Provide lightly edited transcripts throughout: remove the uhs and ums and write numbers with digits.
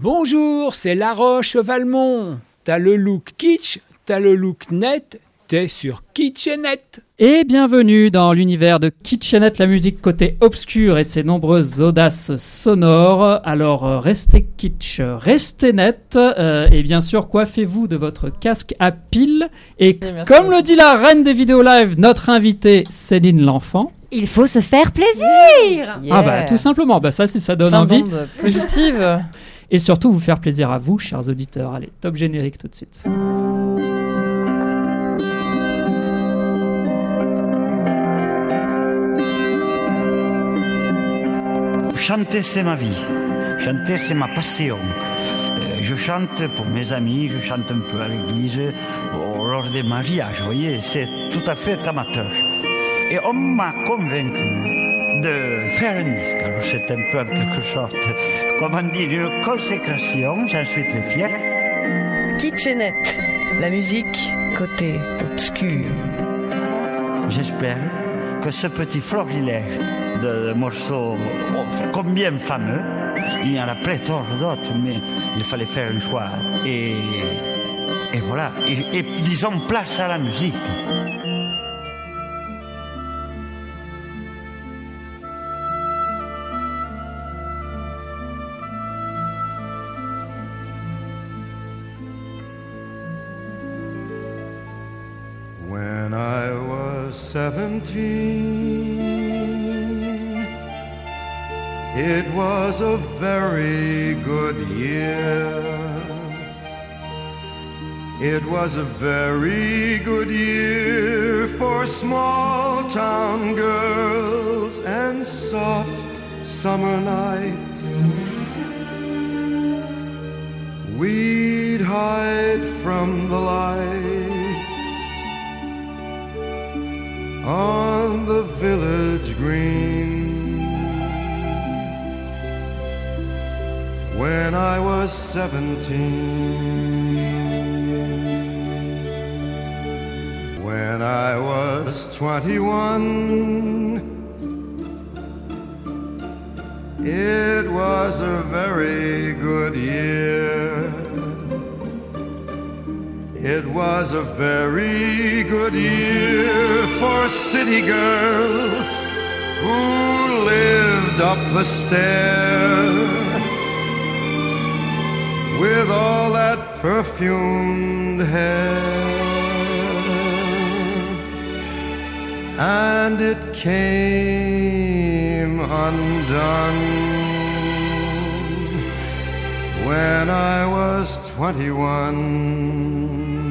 Bonjour, c'est Laroche Valmont. T'as le look kitsch, t'as le look net, t'es sur Kitchenette. Et bienvenue dans l'univers de Kitchenette, la musique côté obscur et ses nombreuses audaces sonores. Alors restez kitsch, restez net et bien sûr coiffez-vous de votre casque à pile. Et comme le dit la reine des vidéos live, notre invitée Céline L'Enfant. Il faut se faire plaisir. Ah bah tout simplement, bah ça si ça donne envie. Positive. Et surtout vous faire plaisir à vous, chers auditeurs. Allez, top générique tout de suite. Chanter, c'est ma vie. Chanter, c'est ma passion. Je chante pour mes amis, je chante un peu à l'église, lors des mariages, vous voyez, c'est tout à fait amateur. Et on m'a convaincu de faire un disque. Alors c'est un peu en quelque sorte, comment dire, une consécration, j'en suis très fier. Kitchenette, la musique côté obscur. J'espère que ce petit florilège de morceaux combien fameux, il y en a pléthore d'autres, mais il fallait faire un choix. Et voilà, et disons place à la musique. When I was 17, it was a very good year. It was a very good year for small town girls and soft summer nights. We'd hide from the lights on the village green. When I was 17, when I was 21, it was a very good year. It was a very good year for city girls who lived up the stair with all that perfumed hair. And it came undone when I was 21.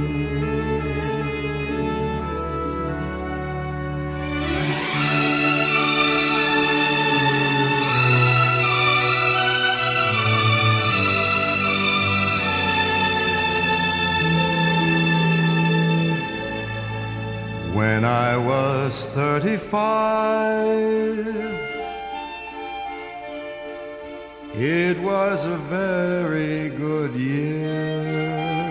When I was 35, it was a very good year.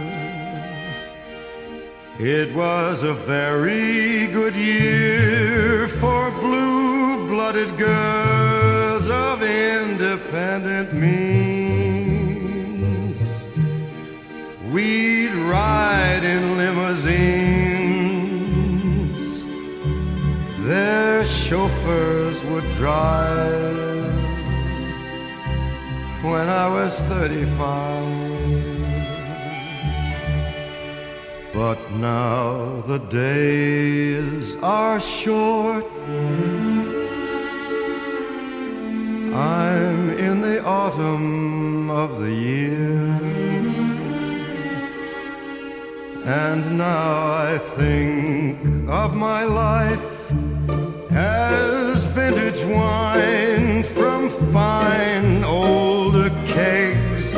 It was a very good year for blue-blooded girls of independent means. We'd ride in limousines, their chauffeurs would drive. When I was 35, but now the days are short. I'm in the autumn of the year, and now I think of my life as vintage wine from fine old kegs,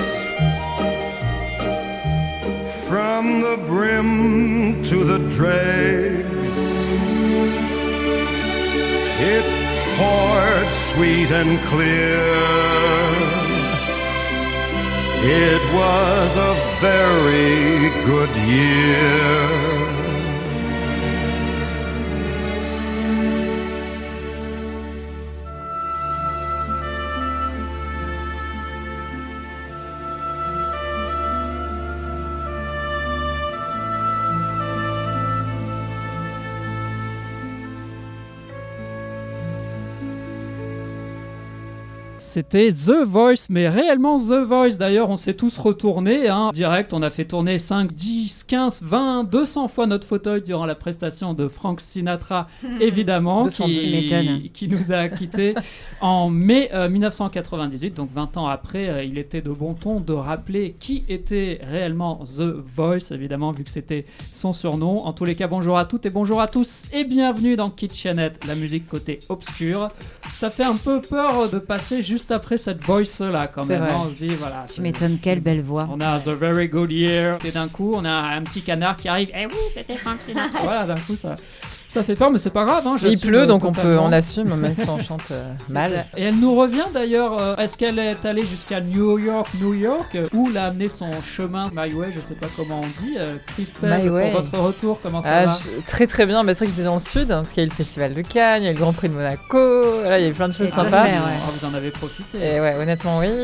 from the brim to the dregs. It poured sweet and clear. It was a very good year. c'était The Voice, mais réellement The Voice. D'ailleurs, on s'est tous retournés, direct. On a fait tourner 5, 10, 15, 20, 200 fois notre fauteuil durant la prestation de Frank Sinatra, évidemment, qui nous a quittés en mai 1998. Donc 20 ans après, il était de bon ton de rappeler qui était réellement The Voice, évidemment, vu que c'était son surnom. En tous les cas, bonjour à toutes et bonjour à tous, et bienvenue dans Kitchenette, la musique côté obscur. Ça fait un peu peur de passer juste après cette voice-là, quand même. On se dit, voilà. Tu m'étonnes, quelle belle voix. On a The Very Good Year, et d'un coup, on a un petit canard qui arrive. Eh oui, c'était Frank Sinatra. Voilà, d'un coup, ça fait peur, mais c'est pas grave. Il pleut, donc on assume, même si on chante mal. Et elle nous revient d'ailleurs. Est-ce qu'elle est allée jusqu'à New York, où l'a amené son chemin My Way, je sais pas comment on dit. Christelle, pour votre retour, comment ça va? Très très bien. C'est vrai que j'étais dans le sud, parce qu'il y a eu le festival de Cannes, il y a eu le Grand Prix de Monaco. Là, il y a eu plein de choses sympas. Vous en avez profité. Et ouais, honnêtement, oui.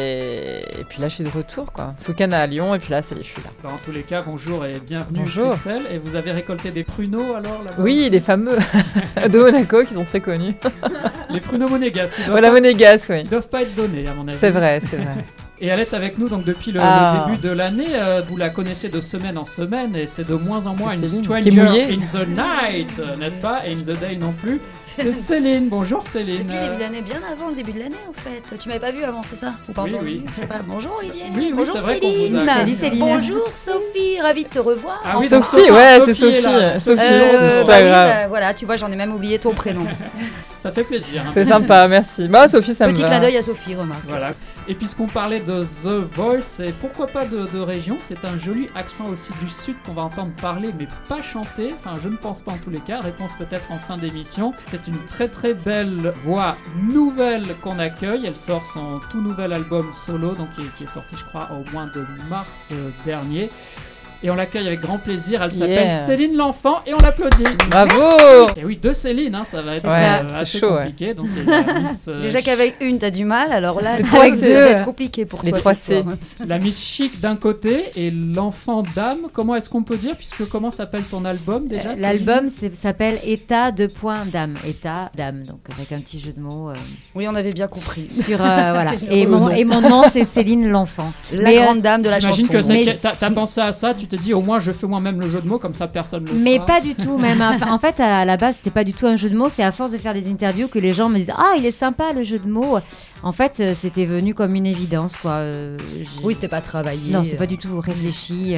Et puis là, je suis de retour, quoi. Ce week-end à Lyon, et puis là, je suis là. En tous les cas, bonjour et bienvenue, Christelle. Et vous avez récolté des pruneaux alors là-bas? Oui, les fameux de Monaco qui sont très connus. Les pruneaux monégasques. Monégasque, oui. Ils doivent pas être donnés, à mon avis. C'est vrai. Et elle est avec nous donc depuis le début de l'année. Vous la connaissez de semaine en semaine et c'est de moins en moins une stranger in the night, n'est-ce pas? Et in the day non plus. C'est Céline. Bonjour Céline. Depuis le début de l'année, bien avant le début de l'année en fait. Tu m'avais pas vu avant, c'est ça? Ou pas entendu? Oui. Bonjour Olivier. Oui, bonjour Céline. Salut Céline. Bonjour Sophie, ravie de te revoir. Ah oui, Sophie, c'est Sophie. Sophie, c'est pas grave. Voilà, tu vois, j'en ai même oublié ton prénom. Ça fait plaisir. C'est sympa, merci. Sophie, ça me va. Petit clin d'œil à Sophie, remarque. Voilà. Et puisqu'on parlait de The Voice, et pourquoi pas de région, c'est un joli accent aussi du sud qu'on va entendre parler, mais pas chanter. Enfin, je ne pense pas en tous les cas. Réponse peut-être en fin d'émission. C'est une très très belle voix nouvelle qu'on accueille. Elle sort son tout nouvel album solo, donc qui est sorti, je crois, au mois de mars dernier. Et on l'accueille avec grand plaisir. Elle s'appelle Céline L'Enfant et on l'applaudit. Bravo. Et oui, 2 Céline, ça va être assez chaud, compliqué. Donc, déjà qu'avec une, t'as du mal, alors là, avec deux, ça va être compliqué pour les toi. 3 C. La Miss Chic d'un côté et l'Enfant d'âme. Comment est-ce qu'on peut dire, puisque comment s'appelle ton album déjà? L'album s'appelle État d'âme. État d'âme, donc avec un petit jeu de mots. Oui, on avait bien compris. Sur voilà. Et mon nom c'est Céline L'Enfant. La grande dame de la chanson. J'imagine que t'as pensé à ça. Tu te dis au moins je fais moi-même le jeu de mots comme ça personne ne le fera. Mais pas du tout même. En fait à la base c'était pas du tout un jeu de mots. C'est à force de faire des interviews que les gens me disent il est sympa le jeu de mots. En fait c'était venu comme une évidence quoi. Oui, c'était pas travaillé. Non, c'était pas du tout réfléchi.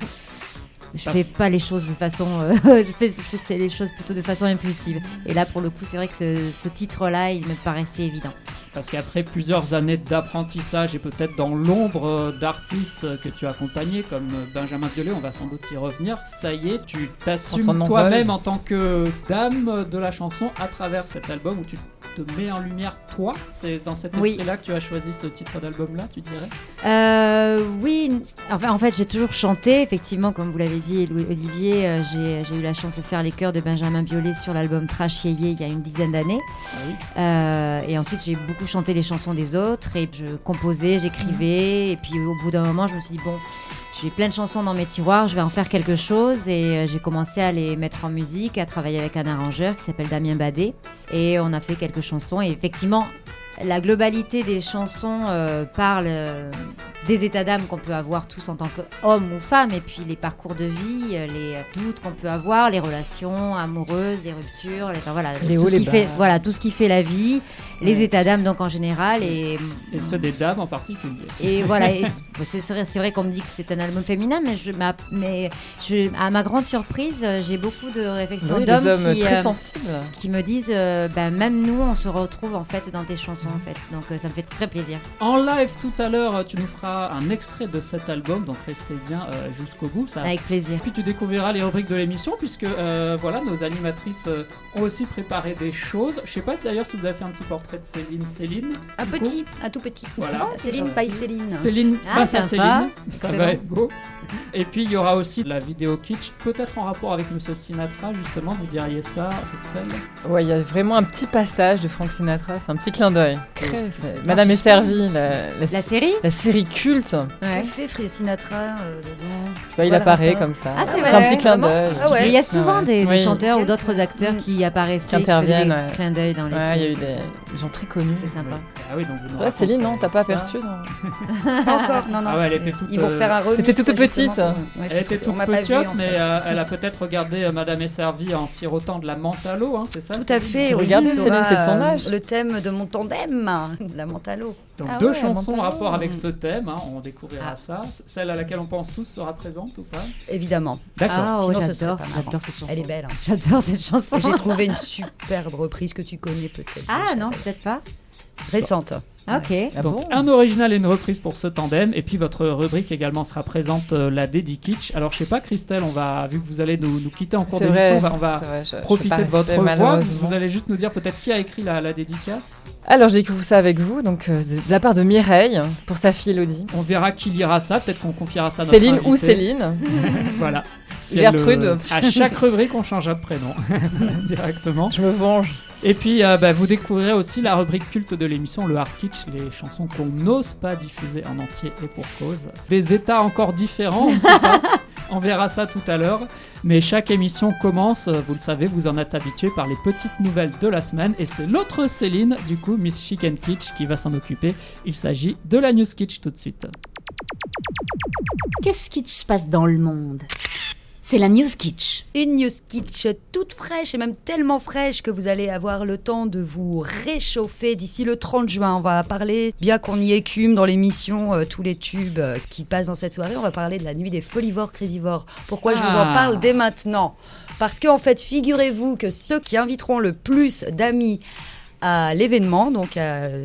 Je fais pas les choses de façon je fais les choses plutôt de façon impulsive. Et là pour le coup c'est vrai que ce titre-là il me paraissait évident. Parce qu'après plusieurs années d'apprentissage et peut-être dans l'ombre d'artistes que tu as accompagnés comme Benjamin Biolay, on va sans doute y revenir, ça y est, tu t'assumes toi-même en tant que dame de la chanson à travers cet album où tu te mets en lumière toi. C'est dans cet esprit-là que tu as choisi ce titre d'album-là, tu dirais? Oui, en fait j'ai toujours chanté, effectivement, comme vous l'avez dit Olivier, j'ai eu la chance de faire les chœurs de Benjamin Biolay sur l'album Trash Yéyé il y a une dizaine d'années. Et ensuite j'ai beaucoup chanté les chansons des autres et je composais, j'écrivais et puis au bout d'un moment je me suis dit j'ai plein de chansons dans mes tiroirs, je vais en faire quelque chose et j'ai commencé à les mettre en musique, à travailler avec un arrangeur qui s'appelle Damien Badet et on a fait quelques chansons et effectivement la globalité des chansons parle des états d'âme qu'on peut avoir tous en tant qu'homme ou femme et puis les parcours de vie, les doutes qu'on peut avoir, les relations amoureuses, les ruptures, tout ce qui fait la vie, les états d'âme donc en général et ceux des dames en particulier. Et voilà, c'est vrai qu'on me dit que c'est un album féminin, mais à ma grande surprise, j'ai beaucoup de réflexions d'hommes très sensibles qui me disent même nous on se retrouve en fait dans tes chansons en fait, donc ça me fait très plaisir. En live tout à l'heure, tu nous feras un extrait de cet album, donc restez bien jusqu'au bout. Avec plaisir. Puis tu découvriras les rubriques de l'émission puisque nos animatrices ont aussi préparé des choses. Je sais pas d'ailleurs si vous avez fait un petit portrait de Céline. Un tout petit. Voilà. Céline by Céline. Céline face à Céline. Ça va bon. être beau. Et puis il y aura aussi la vidéo kitsch, peut-être en rapport avec Monsieur Sinatra justement. Vous diriez ça, Christelle? Ouais, il y a vraiment un petit passage de Frank Sinatra. C'est un petit clin d'œil. Madame est servie. La série. La série culte. Ouais. l'ai fait, Frank Sinatra dedans. Bah, il Voilà, apparaît d'accord. comme ça. Ah, c'est Fait vrai, un petit clin vraiment d'œil. Ah ouais. Il y a souvent des Oui. chanteurs ou d'autres acteurs qui apparaissaient, Qui interviennent, faisaient ouais. des clins d'œil dans les Ouais, il y a eu séries. des gens très connus. C'est sympa. Ah oui, donc vous nous Ouais, Céline, non, racontez t'as pas ça. aperçu non Pas encore, non. Ah ouais, elle était toute, Ils vont faire un remix. C'était toute justement, petite. pour- ouais, Elle était on toute m'a pas vu, petite, en mais fait. elle a peut-être regardé Madame est servie en sirotant de la menthe à l'eau, hein, c'est ça Tout à Céline fait, Tu oui, regardes, sur, Céline, c'est ton âge. le thème de mon tandem, la menthe à l'eau. Donc Ah deux ouais, chansons en Mentalo. rapport avec ce thème, hein, on découvrira Ah. ça. Celle à laquelle on pense tous sera présente ou pas Évidemment. D'accord. Ah, oh, Sinon, ce serait j'adore, pas marrant. j'adore cette chanson. Elle est belle. Hein. J'adore cette chanson. Et j'ai trouvé une superbe reprise que tu connais peut-être. Ah déjà, non, peut-être pas. Récente. Ok. Ah Donc bon un original et une reprise pour ce tandem, et puis votre rubrique également sera présente, la Dédi Kitsch. Alors je sais pas Christelle, vu que vous allez nous quitter en cours C'est d'émission, vrai. on va c'est vrai, je peux profiter pas de votre rester, voix. malheureusement. Vous allez juste nous dire peut-être qui a écrit la dédicace. Alors, j'ai découvert ça avec vous, donc de la part de Mireille, pour sa fille Elodie. On verra qui lira ça, peut-être qu'on confiera ça à notre Céline ou invité. Céline. Voilà. Gertrude. À chaque rubrique, on changera de prénom directement. Je me venge. Et puis, vous découvrirez aussi la rubrique culte de l'émission, le Hard Kitsch, les chansons qu'on n'ose pas diffuser en entier et pour cause. Des états encore différents, on ne sait pas. On verra ça tout à l'heure. Mais chaque émission commence, vous le savez, vous en êtes habitués par les petites nouvelles de la semaine. Et c'est l'autre Céline, du coup, Miss Chicken Kitsch, qui va s'en occuper. Il s'agit de la News Kitsch tout de suite. Qu'est-ce qui se passe dans le monde? C'est la News Kitsch. Une news kitsch toute fraîche et même tellement fraîche que vous allez avoir le temps de vous réchauffer d'ici le 30 juin. On va parler, bien qu'on y écume dans l'émission tous les tubes qui passent dans cette soirée, on va parler de la nuit des folivores crésivores. Pourquoi je vous en parle dès maintenant? Parce qu'en fait, figurez-vous que ceux qui inviteront le plus d'amis à l'événement, donc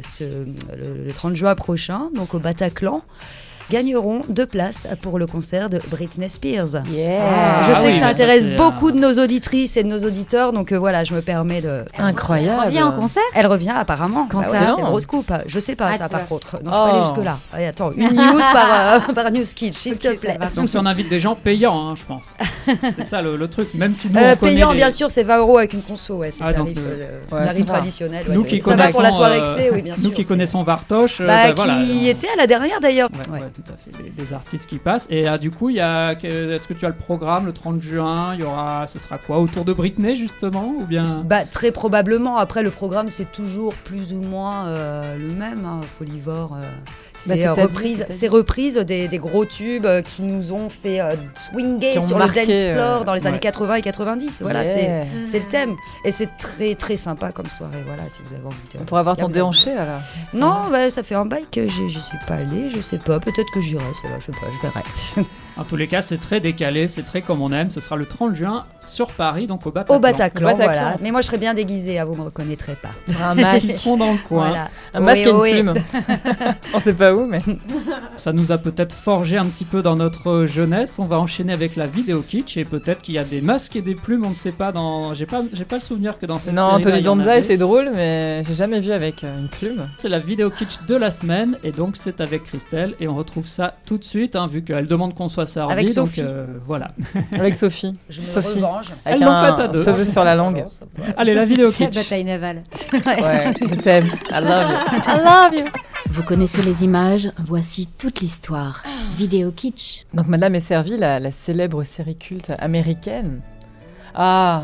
le 30 juin prochain, donc au Bataclan, gagneront 2 places pour le concert de Britney Spears. Yeah. Je sais oui, que ça bah, intéresse c'est, beaucoup de nos auditrices et de nos auditeurs, donc voilà, je me permets de... Incroyable. On revient en concert. Elle revient apparemment. Quand Bah ça ouais, c'est le gros scoop. Je sais pas Ah, ça tu par vois. contre. Non, je suis pas allée Oh. jusque-là. Allez, attends, une news par News Kitsch, s'il te plaît. Donc si on invite des gens payants, hein, je pense. C'est ça le truc. Même si nous, on connaît Payant, les- bien sûr, c'est 20 € avec une conso. Ouais, c'est Ah, le donc, tarif, ouais, tarif ça va. traditionnel. Nous ouais, qui ça va pour la connaissons, soirée excès, oui, bien sûr. Nous qui c'est- connaissons Vartoche, Bah, qui voilà, était à la dernière d'ailleurs. Ouais, Ouais. ouais, tout à fait, des artistes qui passent. Et du coup, est-ce que tu as le programme le 30 juin ce sera quoi? Autour de Britney, justement ou bien... Bah, très probablement. Après, le programme, c'est toujours plus ou moins le même. Hein, Folivore. C'est reprise des gros tubes qui nous ont fait swinguer Qui ont sur marqué, le dance floor dans les ouais. années 80 et 90. Voilà, Yeah. c'est le thème. Et c'est très très sympa comme soirée. Voilà, si vous avez envie de... On pourra avoir ton Bien, vous avez- déhanché alors. Non, bah, ça fait un bail que j'y suis pas allée. Je sais pas. Peut-être que j'irai. C'est là, je sais pas. Je verrai. En tous les cas, c'est très décalé, c'est très comme on aime. Ce sera le 30 juin sur Paris, donc au Bataclan. Au Bataclan, Au Bataclan. voilà. Mais moi, je serais bien déguisée. Vous me reconnaîtrez pas. Un masque. Ils seront dans le coin. Voilà. Un masque et une Oui, oui. plume. On sait pas où, mais. Ça nous a peut-être forgé un petit peu dans notre jeunesse. On va enchaîner avec la vidéo kitsch et peut-être qu'il y a des masques et des plumes, on ne sait pas. J'ai pas le souvenir que dans cette Non, série-là, Tony il y en Danza avait. était drôle, mais j'ai jamais vu avec une plume. C'est la vidéo kitsch de la semaine et donc c'est avec Christelle et on retrouve ça tout de suite vu qu'elle demande qu'on soit servi. Avec donc, Sophie. Voilà. Avec Sophie. Je me Sophie. revanche. Avec Elles l'ont un faite à deux. cheveu sur la langue. Allez, la vidéo C'est la kitsch. bataille navale. Ouais, je t'aime. I love you. I love you. Vous connaissez les images, voici toute l'histoire. Vidéo kitsch. Donc, Madame est servie, la célèbre série culte américaine. Ah.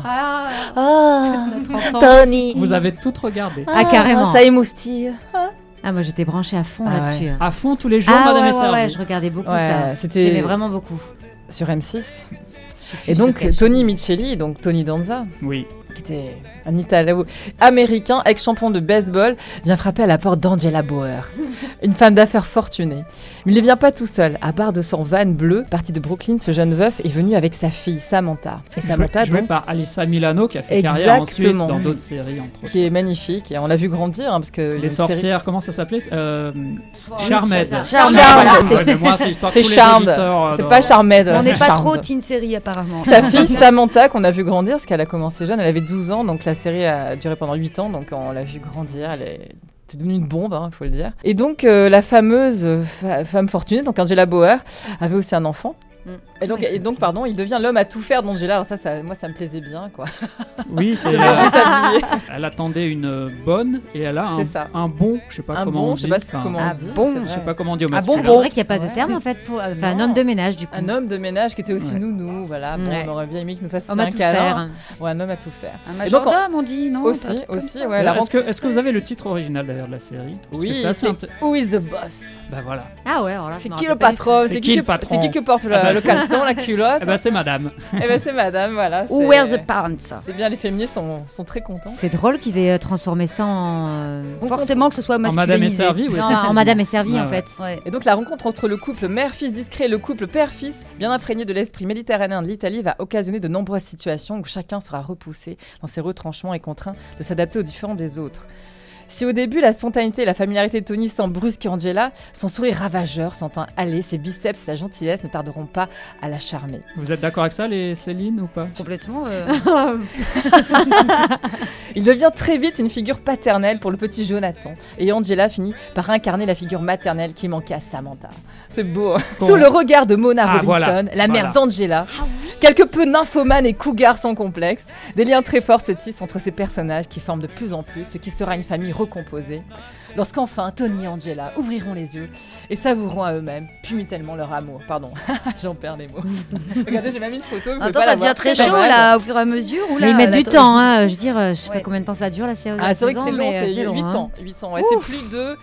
Notre enfance. Tony. Vous avez toutes regardé. Ah, carrément. Ça émoustille. Ah, moi j'étais branchée à fond Ah là-dessus. À fond tous les jours, Ah Madame ouais, est servie. ouais, je regardais beaucoup Ouais, ça. c'était- J'aimais vraiment beaucoup. Sur M6. Et donc, Tony Micheli, donc Tony Danza, Oui. qui était un Italo-américain, ex-champion de baseball, vient frapper à la porte d'Angela Bauer, une femme d'affaires fortunée. Mais il ne vient pas tout seul. À bord de son van bleu, parti de Brooklyn, ce jeune veuf est venu avec sa fille, Samantha. Et Samantha, Jouée donc, par Alissa Milano qui a fait carrière ensuite Exactement. dans d'autres séries, entre autres. qui est magnifique. Et on l'a vu grandir, hein, parce que... Les une série- sorcières, comment ça s'appelait Charmed. Charmed, voilà, Ouais, mais moi, c'est l'histoire que C'est tous les Charmed. auditeurs, C'est dans- pas Charmed. On n'est c'est pas Charmed. trop teen série apparemment. Sa fille Samantha, qu'on a vu grandir, parce qu'elle a commencé jeune, elle avait 12 ans, donc la série a duré pendant 8 ans, donc on l'a vu grandir, elle est devenue une bombe, il faut le dire. Et donc la fameuse femme fortunée, donc Angela Bauer, avait aussi un enfant, Et donc, il devient l'homme à tout faire d'Angela. Alors moi, ça me plaisait bien, quoi. Oui, elle attendait une bonne et elle a un bon, je sais pas comment on dit. Je sais pas comment on dit au C'est masculin. vrai qu'il n'y a pas de terme en fait pour un homme de ménage du coup. Un homme de ménage qui était aussi nounou, voilà. Bon, on aurait bien aimé qu'il nous fasse homme un à tout câlin. faire. Ouais, un homme à tout faire. Un majordome, on dit, non? Aussi, ouais. Est-ce que vous avez le titre original d'ailleurs de la série? Oui, c'est Who is the Boss? Bah voilà. Ah ouais, alors là, c'est qui le patron? C'est qui porte le caleçon, la culotte? Eh ben c'est madame. C'est madame, voilà. Who wears the pants? C'est bien, les féministes sont très contents. C'est drôle qu'ils aient transformé ça en... Forcément que ce soit masculinisé. En Madame est servie, oui. En Madame est servie, en fait. Ouais. Et donc la rencontre entre le couple mère-fils discret et le couple père-fils, bien imprégné de l'esprit méditerranéen de l'Italie, va occasionner de nombreuses situations où chacun sera repoussé dans ses retranchements et contraint de s'adapter aux différents des autres. Si au début, la spontanéité et la familiarité de Tony semblent brusquer Angela, son sourire ravageur, son teint hâlé, ses biceps, sa gentillesse ne tarderont pas à la charmer. Vous êtes d'accord avec ça, les Céline, ou pas? Complètement. Il devient très vite une figure paternelle pour le petit Jonathan, et Angela finit par incarner la figure maternelle qui manquait à Samantha. C'est beau, hein. Sous le regard de Mona Robinson, la mère d'Angela, quelque peu nymphomane et cougar sans complexe, des liens très forts se tissent entre ces personnages qui forment de plus en plus ce qui sera une famille recomposée. Lorsqu'enfin Tony et Angela ouvriront les yeux et savoureront à eux-mêmes mutuellement leur amour. Pardon, j'en perds les mots. Regardez, j'ai même mis une photo. Attends, ça devient très chaud là, au fur et à mesure. Mais ils mettent du temps, hein. Je veux dire, je sais pas combien de temps ça dure la série. Ah, c'est vrai que c'est long, c'est 8 long, ans. 8 ans, ouais. C'est plus de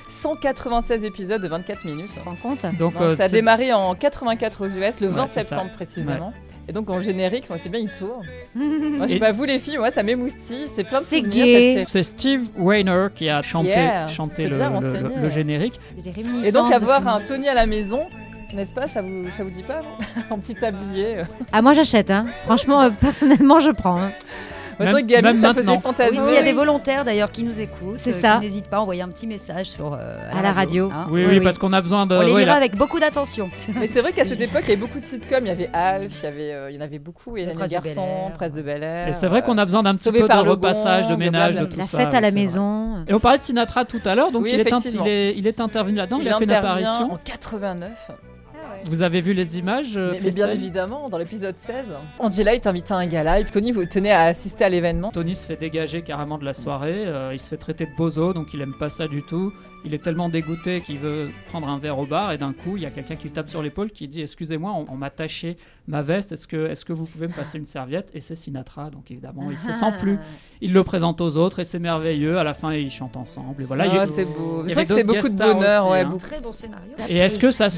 196 épisodes de 24 minutes. Tu te rends compte? Donc, ça a démarré en 84 aux US, le 20 septembre précisément. Ouais. Et donc en générique, c'est bien, il tourne. Moi, je sais pas vous les filles, moi ça m'émoustille, c'est plein de C'est souvenirs. gay. C'est Steve Weiner qui a chanté C'est bien renseigné. le générique. Et donc avoir un Tony à la maison, n'est-ce pas, ça vous dit pas en petit tablier? Ah moi j'achète, hein. Franchement, personnellement je prends. Hein. C'est vrai que Gabi, ça faisait fantasmer. Oui, s'il y a des volontaires d'ailleurs qui nous écoutent, c'est ça. Qui n'hésitent pas à envoyer un petit message sur à la radio. Hein. Oui, parce qu'on a besoin de. On les lira avec beaucoup d'attention. Mais c'est vrai qu'à cette époque, il y avait beaucoup de sitcoms. Il y avait Alf, il y en avait beaucoup. Il y avait Les Garçons, Presse de Bel-Air. Et c'est vrai qu'on a besoin d'un petit peu de repassage, de ménage, de tout ça. La fête à la maison. Et on parlait de Sinatra tout à l'heure, donc il est intervenu là-dedans. Il a fait une apparition en 89. Vous avez vu les images, mais bien évidemment, dans l'épisode 16. Angela est invitée à un gala et Tony tenait à assister à l'événement. Tony se fait dégager carrément de la soirée, il se fait traiter de bozo, donc il aime pas ça du tout. Il est tellement dégoûté qu'il veut prendre un verre au bar et d'un coup, il y a quelqu'un qui lui tape sur l'épaule qui dit « Excusez-moi, on m'a taché ma veste, est-ce que vous pouvez me passer une serviette ?» Et c'est Sinatra, donc évidemment, il se sent plus. Il le présente aux autres et c'est merveilleux. À la fin, ils chantent ensemble. Et voilà, c'est beau. C'est vrai que c'est beaucoup de bonheur. Aussi, ouais, hein. Très bon scénario. Et est-ce que ça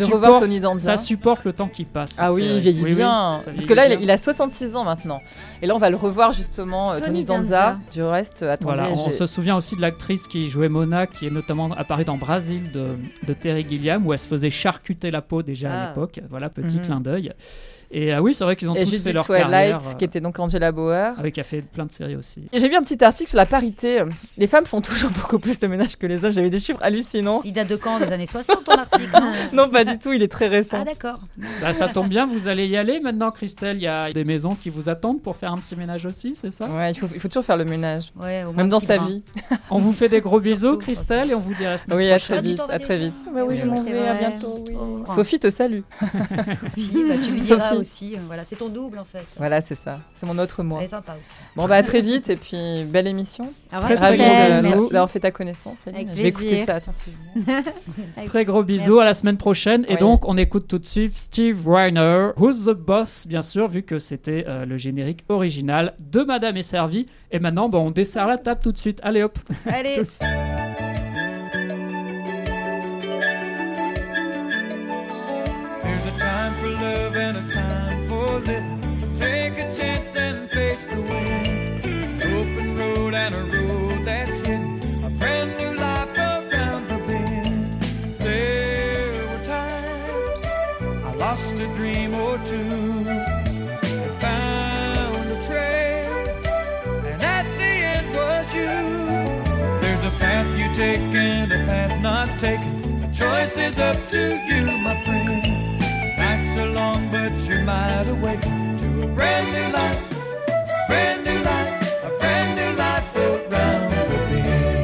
supporte le temps qui passe? Ah oui, il vieillit bien. Parce que là, il a 66 ans maintenant. Et là, on va le revoir justement, Tony Danza. Du reste, attendez. Voilà, on se souvient aussi de l'actrice qui jouait Mona, qui est notamment apparue dans Brésil de Terry Gilliam, où elle se faisait charcuter la peau déjà à l'époque. Voilà, petit clin d'œil. Et oui, c'est vrai qu'ils ont tous fait leur carrière. Qui était donc Angela Bauer. Avec qui a fait plein de séries aussi. Et j'ai vu un petit article sur la parité. Les femmes font toujours beaucoup plus de ménage que les hommes. J'avais des chiffres hallucinants. Il date de quand? Des années 60 ton article? Non, pas du tout. Il est très récent. Ah d'accord. Bah, ça tombe bien, vous allez y aller maintenant, Christelle. Il y a des maisons qui vous attendent pour faire un petit ménage aussi, c'est ça? Ouais, il faut toujours faire le ménage. Ouais, même dans sa vie. On vous fait des gros bisous, Christelle, et on vous dit à la semaine prochaine. Oui, à très vite. À très vite. Oui, je m'en vais. À bientôt. Sophie te salue. Sophie, tu lui diras aussi. Voilà, c'est ton double en fait. Voilà, c'est ça. C'est mon autre moi. C'est sympa aussi. Bon, à très vite et puis belle émission. Ravi d'avoir fait ta connaissance, Céline. Je vais écouter ça attentivement. Très gros bisous, à la semaine prochaine. Et donc, on écoute tout de suite Steve Weiner, Who's the Boss, bien sûr, vu que c'était le générique original de Madame est servie. Et maintenant, on dessert la table tout de suite. Allez hop. Allez. There's a time for love and a time for living. Take a chance and face the wind. Open road and a road that's hidden. A brand new life around the bend. There were times I lost a dream or two. I found a trail, and at the end was you. There's a path you take and a path not taken. The choice is up to you, my friend. Nights are long, but you might awaken to a brand new life, brand new life, a brand new life around the bend.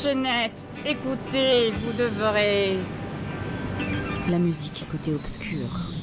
Kitchenette. Écoutez, vous devrez... La musique côté obscur.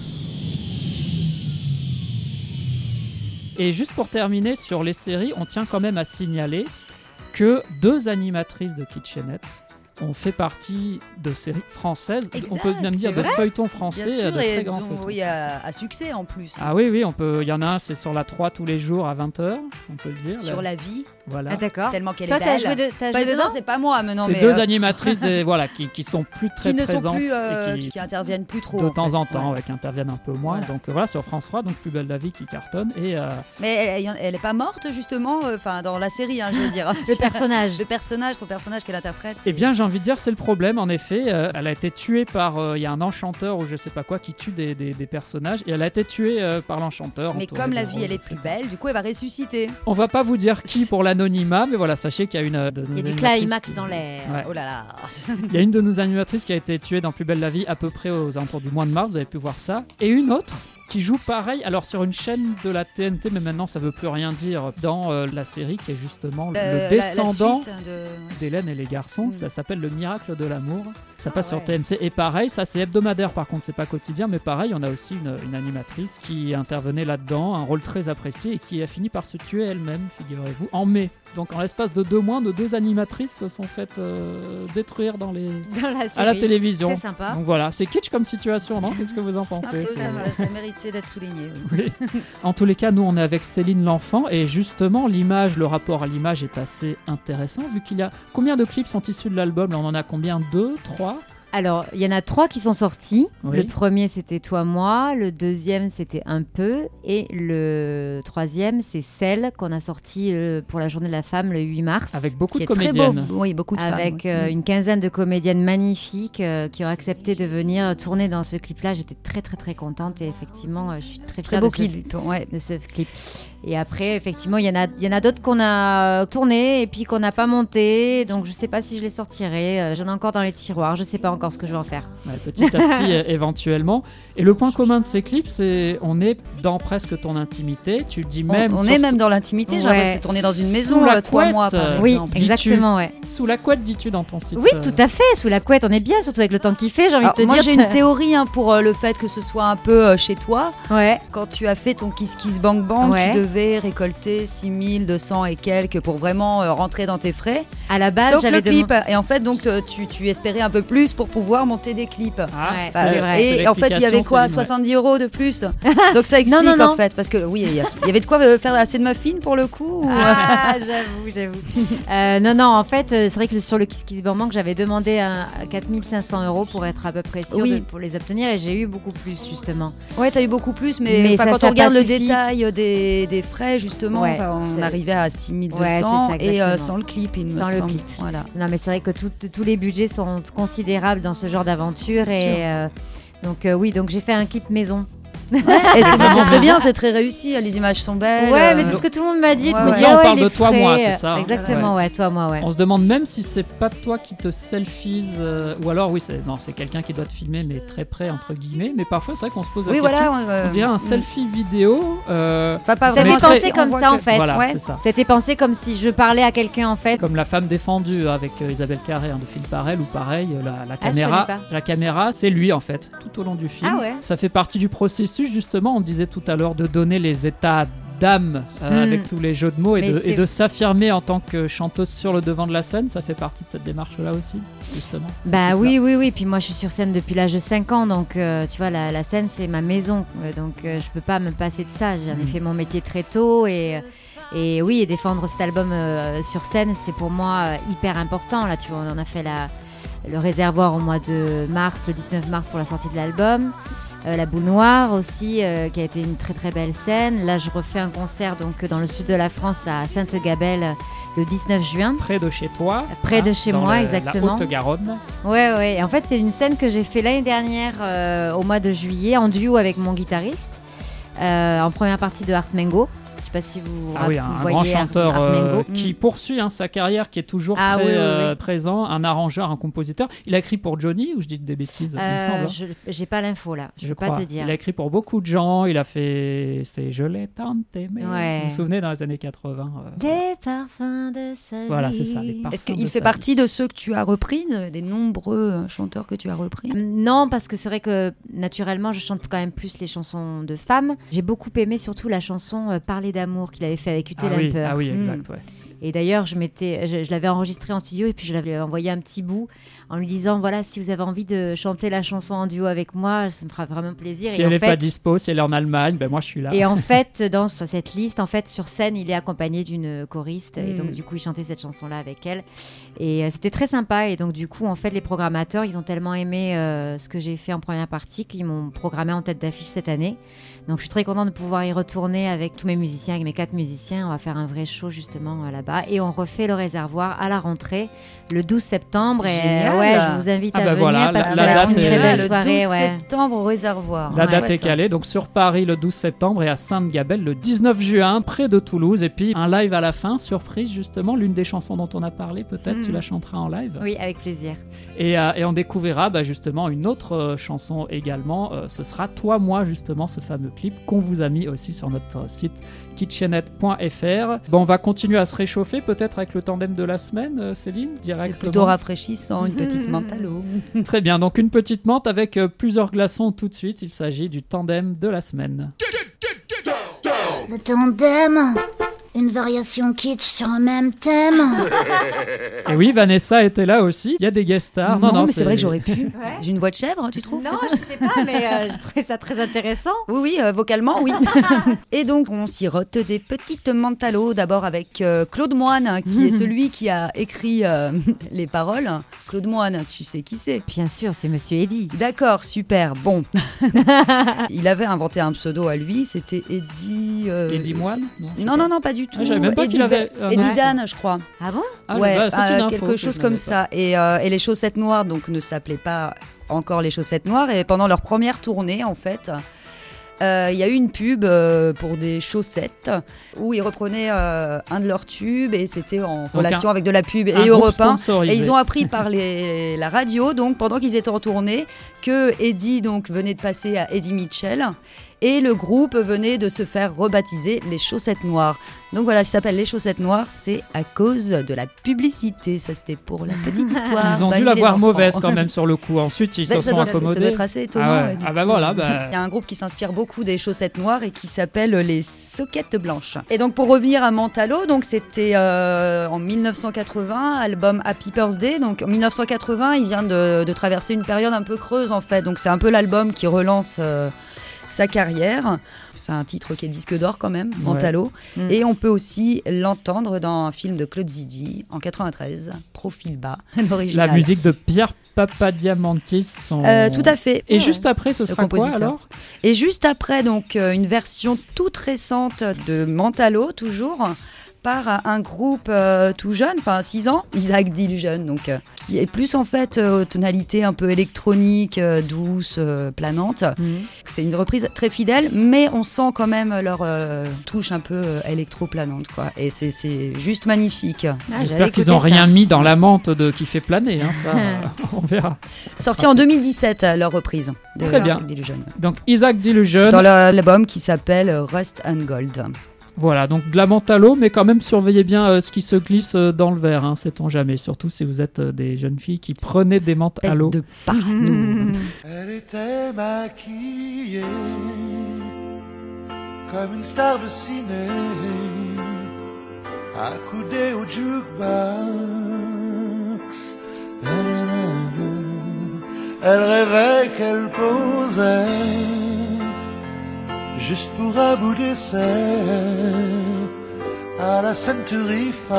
Et juste pour terminer sur les séries, on tient quand même à signaler que 2 animatrices de Kitchenette ont fait partie de séries françaises, Exact, on peut même dire c'est de vrai. feuilletons Bien français, sûr, de et très grands dont, feuilletons. oui, à succès en plus. Ah oui, on peut. Il y en a un, c'est sur la 3 tous les jours à 20h, on peut le dire. Sur la vie, Voilà. Ah, d'accord. tellement qu'elle Toi, est t'as belle. joué, t'as Pas- joué dedans non, c'est pas moi, mais non, C'est mais 2 animatrices qui sont plus très qui ne sont présentes plus, et qui, qui interviennent plus trop. de en temps fait. en temps, Ouais. qui interviennent un peu moins. Voilà. Donc voilà, sur France 3, donc Plus belle la vie qui cartonne. Et Mais elle est pas morte justement, enfin dans la série, hein, je veux dire. le personnage. Son personnage qu'elle interprète. eh bien, j'ai envie de dire, c'est le problème. En effet, elle a été tuée par. Il y a un enchanteur ou je sais pas quoi qui tue des personnages, et elle a été tuée par l'enchanteur. Mais entourée comme de la vie roses, elle est etc. plus belle, du coup elle va ressusciter. On va pas vous dire qui pour l'anonymat, mais voilà, sachez qu'il y a une. Il y a du climax dans l'air. Ouais. Oh là là. Il y a une de nos animatrices qui a été tuée dans Plus belle la vie à peu près aux alentours du mois de mars, vous avez pu voir ça. Et une autre qui joue pareil, alors sur une chaîne de la TNT, mais maintenant ça veut plus rien dire, dans la série qui est justement le descendant la suite de... d'Hélène et les garçons. Mm. Ça s'appelle Le Miracle de l'amour. Ça Ah passe sur ouais. TMC. Et pareil, ça c'est hebdomadaire par contre, c'est pas quotidien, mais pareil, on a aussi une animatrice qui intervenait là-dedans, un rôle très apprécié et qui a fini par se tuer elle-même, figurez-vous, en mai. Donc en l'espace de 2 mois, nos 2 animatrices se sont faites détruire dans Dans la série. à la télévision. C'est sympa. Donc voilà, c'est kitsch comme situation, non? Qu'est-ce que vous en Un pensez? peu, C'est- ça méritait d'être souligné. Oui. Oui. En tous les cas, nous on est avec Céline L'Enfant et justement l'image, le rapport à l'image est assez intéressant vu qu'il y a combien de clips sont issus de l'album? Là, on en a combien? 2, 3? Alors, il y en a 3 qui sont sortis. Oui. Le premier, c'était Toi, moi. Le deuxième, c'était Un peu. Et le troisième, c'est Celle qu'on a sorti pour la Journée de la Femme le 8 mars. Avec beaucoup Qui de est très beau. comédiennes. Oui, beaucoup de femmes. Avec oui. une quinzaine de comédiennes magnifiques qui ont accepté de venir tourner dans ce clip-là. J'étais très, très, très contente. Et effectivement, je suis très Très fière beau de ce clip. Ouais. de ce clip. Et après, effectivement, il y en a d'autres qu'on a tourné et puis qu'on n'a pas monté. Donc, je sais pas si je les sortirai. J'en ai encore dans les tiroirs. Je sais pas encore ce que je vais en faire. Ouais, petit à petit éventuellement. Et le point commun de ces clips, c'est on est dans presque ton intimité. Tu le dis même. On sur est même dans l'intimité. Genre, Ouais. c'est tourné dans une maison, Sous la toi, moi, couette, par Oui, exemple. dis-tu. exactement, ouais. Sous la couette, dis-tu dans ton site. Oui, tout à fait. Sous la couette, on est bien, surtout avec le temps qu'il fait. J'ai envie Alors, de te moi, dire. j'ai une théorie pour le fait que ce soit un peu chez toi. Ouais. Quand tu as fait ton Kiss Kiss Bang Bang, Ouais. tu devais récolter 6200 et quelques pour vraiment rentrer dans tes frais. À la base, Sauf j'avais le clip. Et en fait, donc, tu espérais un peu plus pour pouvoir monter des clips. Ah, Ouais, ça, c'est vrai. Et en fait, il y avait quoi, 70 € de plus. Donc ça explique Non, non, en non. fait, parce que oui, il y avait de quoi faire assez de muffins pour le coup. ou- Ah, j'avoue. Non, en fait, c'est vrai que sur le Kiss Kiss Bang Bang, j'avais demandé à 4500 € pour être à peu près sûre Oui. pour les obtenir et j'ai eu beaucoup plus, justement. Ouais, t'as eu beaucoup plus, mais, Mais enfin, ça, quand ça on a regarde pas le suffi. détail des frais, justement, Ouais, enfin, on c'est- arrivait à 6200 Ouais, c'est ça, et exactement. sans le clip, il me Sans le semble. clip. Voilà. Non, mais c'est vrai que tous les budgets sont considérables dans ce genre d'aventure. C'est sûr. Et donc, oui, donc j'ai fait un clip maison. Et c'est très bien, c'est très réussi, les images sont belles. Ouais, mais c'est ce que tout le monde m'a dit. Ouais, Tout le monde ouais. dit, Là, on oh, parle il de est toi, frais. moi, c'est ça, hein. Exactement, ouais, toi, moi, ouais. On se demande même si c'est pas toi qui te selfies, ou alors oui, c'est quelqu'un qui doit te filmer, mais très près entre guillemets. Mais parfois, c'est vrai qu'on se pose la Oui, question. voilà. On dirait un selfie vidéo. Enfin, pas Ça vraiment. fait penser c'est- comme on voit ça, que- en fait. Voilà, Ouais. c'est ça. C'était pensé comme si je parlais à quelqu'un, en fait. Comme La Femme défendue avec Isabelle Carré, de film par elle, ou pareil, la Ah, je caméra, connais pas. la caméra, c'est lui en fait, tout au long du film. Ah ouais. Ça fait partie du processus justement. On disait tout à l'heure de donner les états d'âme avec tous les jeux de mots Mais et c'est- de s'affirmer en tant que chanteuse sur le devant de la scène. Ça fait partie de cette démarche-là aussi, justement. Bah Cette oui. Puis moi, je suis sur scène depuis l'âge de 5 ans. Donc, tu vois, la scène, c'est ma maison. Donc, je peux pas me passer de ça. J'en ai fait mon métier très tôt. Et oui, et défendre cet album sur scène, c'est pour moi hyper important. Là, tu vois, on en a fait le réservoir au mois de mars, le 19 mars pour la sortie de l'album. La Boule Noire aussi, qui a été une très très belle scène. Là, je refais un concert donc dans le sud de la France à Sainte-Gabelle le 19 juin. Près de chez toi. Près de chez dans moi, la exactement. Haute-Garonne. Ouais. Et en fait, c'est une scène que j'ai fait l'année dernière au mois de juillet en duo avec mon guitariste en première partie de Art Mango. Je sais pas si vous Ah oui, un voyez grand chanteur Armengo. qui poursuit sa carrière, qui est toujours Ah très oui. présent, un arrangeur, un compositeur. Il a écrit pour Johnny, ou je dis des bêtises, il me semble. J'ai pas l'info là, je peux crois. pas te dire. Il a écrit pour beaucoup de gens, il a fait Je l'ai tant aimé. Ouais. Vous vous souvenez dans les années 80 Des parfums de sa vie. Voilà, c'est ça, les parfums. Est-ce qu'il de fait sa partie vie. de ceux que tu as repris, des nombreux chanteurs que tu as repris? Non, parce que c'est vrai que naturellement, je chante quand même plus les chansons de femmes. J'ai beaucoup aimé surtout la chanson Parler d'amour qu'il avait fait avec Ute Lemper. Ah oui, exact, ouais. Et d'ailleurs, je l'avais enregistré en studio et puis je l'avais envoyé un petit bout en lui disant voilà, si vous avez envie de chanter la chanson en duo avec moi, ça me fera vraiment plaisir. Si et elle n'est n'est pas dispo, si elle est en Allemagne, ben moi je suis là. Et en fait, dans cette liste, en fait, sur scène, il est accompagné d'une choriste et donc du coup, il chantait cette chanson-là avec elle. Et c'était très sympa. Et donc du coup, en fait, les programmateurs, ils ont tellement aimé ce que j'ai fait en première partie qu'ils m'ont programmé en tête d'affiche cette année. Donc je suis très contente de pouvoir y retourner avec tous mes musiciens, avec mes 4 musiciens. On va faire un vrai show justement là-bas. Et on refait le réservoir à la rentrée le 12 septembre. Génial. Et ouais, je vous invite à venir voilà, parce que la c'est date une très est- belle le soirée. 12 Ouais. septembre au réservoir. La date Chouette. est calée, donc sur Paris le 12 septembre et à Sainte-Gabelle le 19 juin, près de Toulouse. Et puis un live à la fin, surprise justement, l'une des chansons dont on a parlé, peut-être tu la chanteras en live. Oui, avec plaisir. Et on découvrira justement une autre chanson également. Ce sera Toi, moi, justement, ce fameux clip qu'on vous a mis aussi sur notre site kitchenette.fr. Bon, on va continuer à se réchauffer peut-être avec le tandem de la semaine, Céline, C'est directement. plutôt rafraîchissant, une petite menthe à l'eau. Très bien, donc une petite menthe avec plusieurs glaçons tout de suite. Il s'agit du tandem de la semaine. Le tandem, une variation kitsch sur un même thème. Et oui, Vanessa était là aussi. Il y a des guest stars. Non, mais c'est vrai que j'aurais pu. J'ai une voix de chèvre, tu trouves? Non, c'est ça je sais pas, mais j'ai trouvé ça très intéressant. Oui, vocalement, oui. Et donc, on sirote des petites menthes à l'eau, d'abord avec Claude Moine, qui est celui qui a écrit les paroles. Claude Moine, tu sais qui c'est? Bien sûr, c'est Monsieur Eddy. D'accord, super, bon. Il avait inventé un pseudo à lui, c'était Eddy... Eddie Moine Non, pas du tout. Ah, j'avais même pas Eddie qu'il avait Eddie ouais. Dan, je crois. Ah bon? Ah, Ouais, bah, c'est une info quelque que chose je comme n'avais ça. Et les chaussettes noires donc ne s'appelaient pas encore les chaussettes noires. Et pendant leur première tournée, en fait, il y a eu une pub pour des chaussettes où ils reprenaient un de leurs tubes et c'était en relation avec de la pub et Europe 1. Et ils ont appris par la radio, donc pendant qu'ils étaient en tournée, que Eddie donc venait de passer à Eddie Mitchell. Et le groupe venait de se faire rebaptiser les Chaussettes Noires. Donc voilà, ça s'appelle les Chaussettes Noires, c'est à cause de la publicité. Ça, c'était pour la petite histoire. Ils ont dû la voir mauvaise quand même sur le coup. Ensuite, ils se sont accommodés. Ça doit être assez étonnant. Ah, ouais. Ouais, voilà. Il y a un groupe qui s'inspire beaucoup des Chaussettes Noires et qui s'appelle les Soquettes Blanches. Et donc pour revenir à Mentalo, donc c'était en 1980, album Happy Birthday. Donc en 1980, il vient de traverser une période un peu creuse en fait. Donc c'est un peu l'album qui relance sa carrière. C'est un titre qui est disque d'or quand même, Mentalo. Ouais. Et on peut aussi l'entendre dans un film de Claude Zidi en 93, Profil bas, l'original. La musique de Pierre Papadiamantis. Tout à fait. Et juste après, ce sera quoi alors? Et juste après, donc une version toute récente de Mentalo, toujours par un groupe tout jeune, enfin 6 ans, Isaac Delusion, donc qui est plus en fait aux tonalités un peu électroniques, douces, planantes. C'est une reprise très fidèle, mais on sent quand même leur touche un peu électro-planante, quoi. Et c'est juste magnifique. J'espère qu'ils n'ont rien mis dans la menthe qui fait planer, hein, ça, on verra. Sorti en 2017, leur reprise de Isaac Delusion. Donc Isaac Delusion. Dans l'album qui s'appelle Rust and Gold. Voilà, donc de la menthe à l'eau, mais quand même surveillez bien ce qui se glisse dans le verre, hein, sait-on jamais. Surtout si vous êtes des jeunes filles qui prenaient des menthes à l'eau. De parano. Elle était maquillée comme une star de ciné, accoudée au jukebox. Elle rêvait qu'elle posait juste pour un bout d'essai à la Century Fox.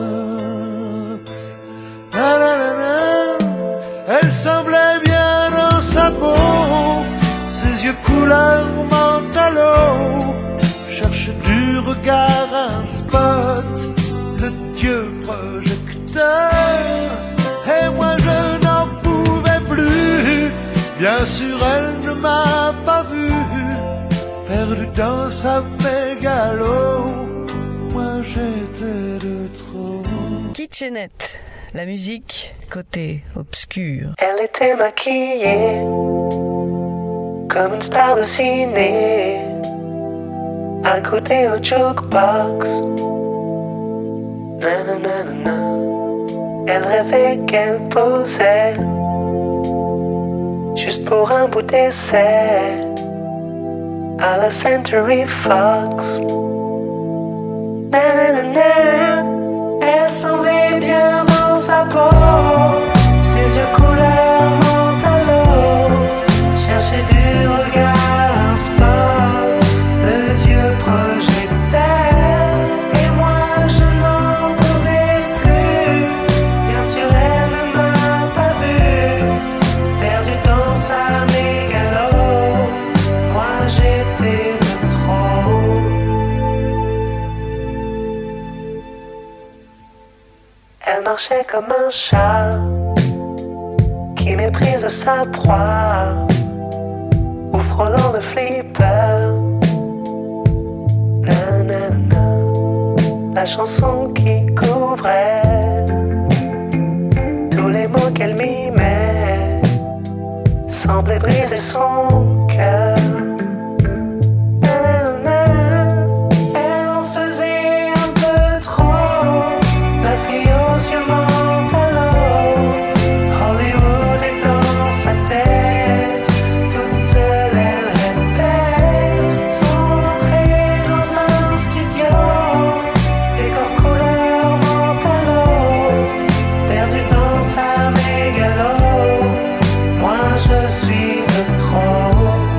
Na, na, na, na. Elle semblait bien dans sa peau, ses yeux couleur Mentalo, cherche du regard un spot, le dieu projecteur. Et moi je n'en pouvais plus, bien sûr elle ne m'a pas vu, perdu dans sa méga mégalo, moi j'étais de trop. Kitchenette, la musique côté obscur. Elle était maquillée comme une star de ciné, à côté au jukebox. Nanana. Elle rêvait qu'elle posait juste pour un bout d'essai à la Century Fox. Nanana. Elle semblait bien dans sa peau, ses yeux couleur mentalo, cherchait du regard un spot, le dieu projecteur. Et moi je n'en pouvais plus, bien sûr elle ne m'a pas vu, perdu dans sa mégalo, moi j'étais de trop. Elle marchait comme un chat qui méprise sa proie, ou frôlant le flipper. Nanana. La chanson qui couvrait tous les mots qu'elle mimait semblait briser son cœur. Nanana. Elle en faisait un peu trop, la fille aux yeux mentalo. Hollywood est dans sa tête, toute seule elle répète son entrée dans un studio, décor couleur mentalo, perdu dans sa mégalo, moi je suis de trop.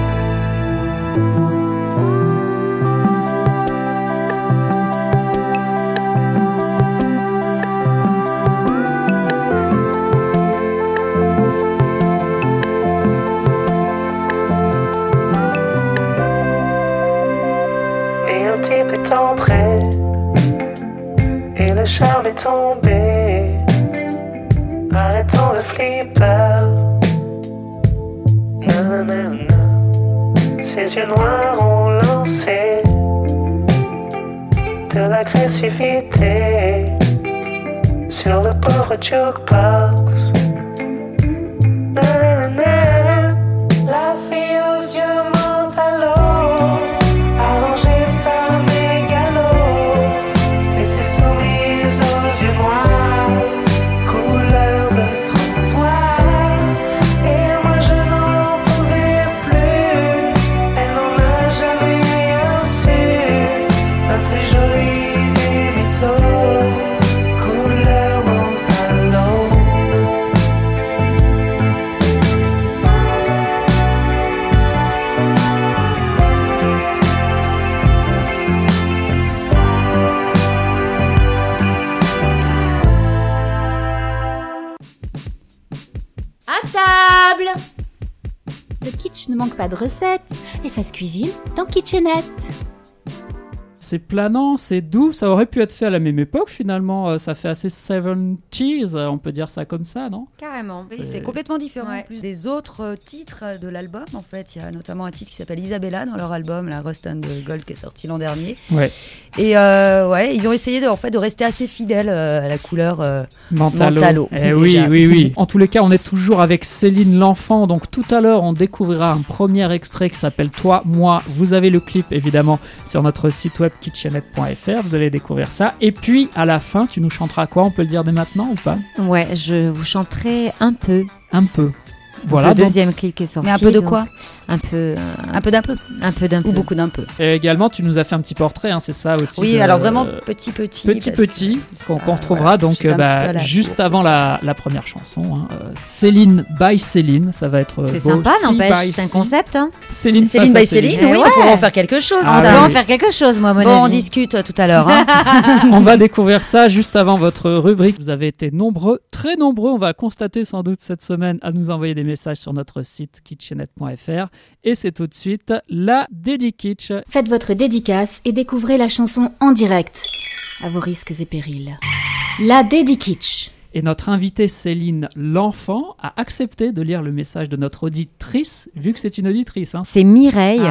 Et un type est entré, et le charme est tombé, arrêtons le flipper. Nanana. Ses yeux noirs ont lancé de l'agressivité sur le pauvre jukebox. Nanana. La fille aux yeux mentalo a rangé sa mégalo et s'est soumise aux yeux noirs, couleur de trottoir. Et moi je n'en pouvais plus, elle n'en a jamais rien su. La plus jolie des mythos, couleur mentalo. À table! Le kitsch ne manque pas de recettes et ça se cuisine dans Kitchenette. C'est planant, c'est doux, ça aurait pu être fait à la même époque finalement, ça fait assez 70s, on peut dire ça comme ça, non? Carrément. Oui, c'est complètement différent en plus des autres titres de l'album. En fait, il y a notamment un titre qui s'appelle Isabella dans leur album, la Rust and Gold, qui est sorti l'an dernier. Ouais. Et ouais, ils ont essayé de rester assez fidèles à la couleur mentalo. Oui. En tous les cas, on est toujours avec Céline L'Enfant. Donc tout à l'heure, on découvrira un premier extrait qui s'appelle Toi, moi. Vous avez le clip évidemment sur notre site web kitchenette.fr. Vous allez découvrir ça. Et puis à la fin, tu nous chanteras quoi? On peut le dire dès maintenant ou pas? Ouais, je vous chanterai un peu. Un peu. Voilà, le deuxième clip qui est sorti. Mais un peu de quoi? Un peu d'un peu. Un peu d'un peu. Ou beaucoup d'un peu. Et également, tu nous as fait un petit portrait, hein, c'est ça aussi. Oui, alors vraiment petit. Petit, qu'on retrouvera donc juste avant la première chanson. Hein. Céline by Céline, ça va être c'est beau. Sympa, n'empêche, c'est un concept. Hein. Céline by Céline, oui, on pourra en faire quelque chose. On peut en faire quelque chose, moi, mon Bon, avis. on discute tout à l'heure. Hein. On va découvrir ça juste avant votre rubrique. Vous avez été nombreux, très nombreux, on va constater sans doute cette semaine, à nous envoyer des messages sur notre site kitchenette.fr. Et c'est tout de suite la Dédikitsch. Faites votre dédicace et découvrez la chanson en direct, à vos risques et périls. La Dédikitsch. Et notre invitée Céline L'Enfant a accepté de lire le message de notre auditrice, vu que c'est une auditrice. Hein. C'est Mireille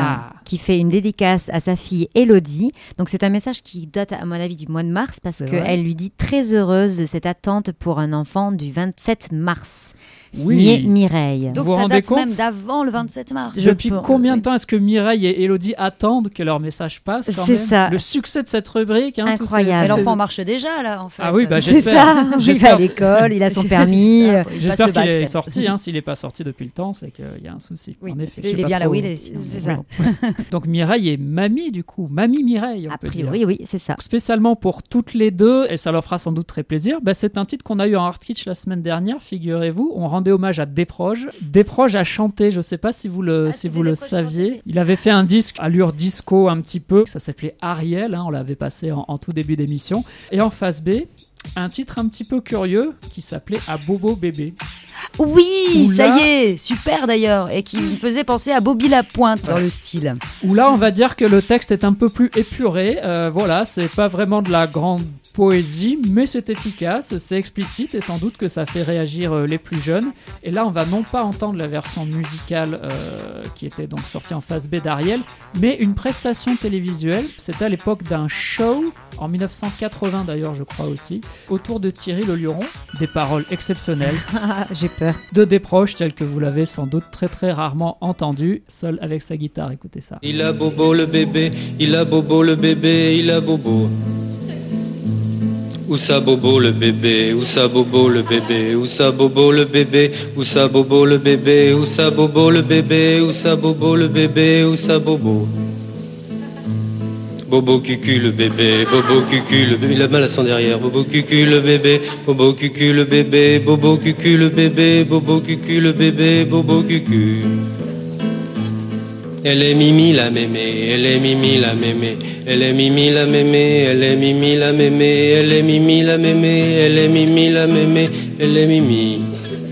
qui fait une dédicace à sa fille Élodie. Donc c'est un message qui date à mon avis du mois de mars parce qu'elle lui dit très heureuse de cette attente pour un enfant du 27 mars. Signé Mireille. Donc ça date même d'avant le 27 mars. Depuis combien de temps est-ce que Mireille et Élodie attendent que leur message passe quand C'est même ça. Le succès de cette rubrique. Incroyable. Et l'enfant marche déjà là en fait. Ah oui, c'est ça. Il va à l'école, il a son permis. J'espère qu'il est sorti. S'il n'est pas sorti depuis le temps, c'est qu'il y a un souci. Oui, en effet, il est bien là où il est. C'est ça. Donc Mireille est mamie du coup. Mamie Mireille, on peut dire. Oui, c'est ça. Spécialement pour toutes les deux, et ça leur fera sans doute très plaisir, c'est un titre qu'on a eu en Art Kitsch la semaine dernière, figurez-vous. On rendait hommage à Desproges. Desproges a chanté, je ne sais pas si vous le saviez. Il avait fait un disque allure disco un petit peu, ça s'appelait Ariel, on l'avait passé en tout début d'émission. Et en face B, un titre un petit peu curieux qui s'appelait À Bobo Bébé. Oui, ça y est, super d'ailleurs, et qui me faisait penser à Bobby Lapointe dans le style. Où là, on va dire que le texte est un peu plus épuré. Voilà, c'est pas vraiment de la grande poésie, mais c'est efficace, c'est explicite et sans doute que ça fait réagir les plus jeunes. Et là, on va non pas entendre la version musicale qui était donc sortie en face B d'Ariel, mais une prestation télévisuelle. C'était à l'époque d'un show, en 1980 d'ailleurs, je crois aussi, autour de Thierry Le Luron. Des paroles exceptionnelles. J'ai peur. De Desproges, tel que vous l'avez sans doute très très rarement entendu, seul avec sa guitare. Écoutez ça. Il a bobo le bébé, il a bobo le bébé, il a bobo. Où ça bobo le bébé, où ça bobo le bébé, où ça bobo le bébé, où ça bobo le bébé, où ça bobo le bébé, où ça bobo le bébé, où ça bobo. Bobo cucu le bébé, bobo cucu le bébé, il a mal à son derrière, bobo cucu le bébé, bobo cucu le bébé, bobo cucu le bébé, bobo cucu le bébé, bobo cucu. Elle est Mimi la mémé, elle est Mimi la mémé, elle est Mimi la mémé, elle est Mimi la mémé, elle est Mimi la mémé, elle est Mimi la mémé, elle est Mimi.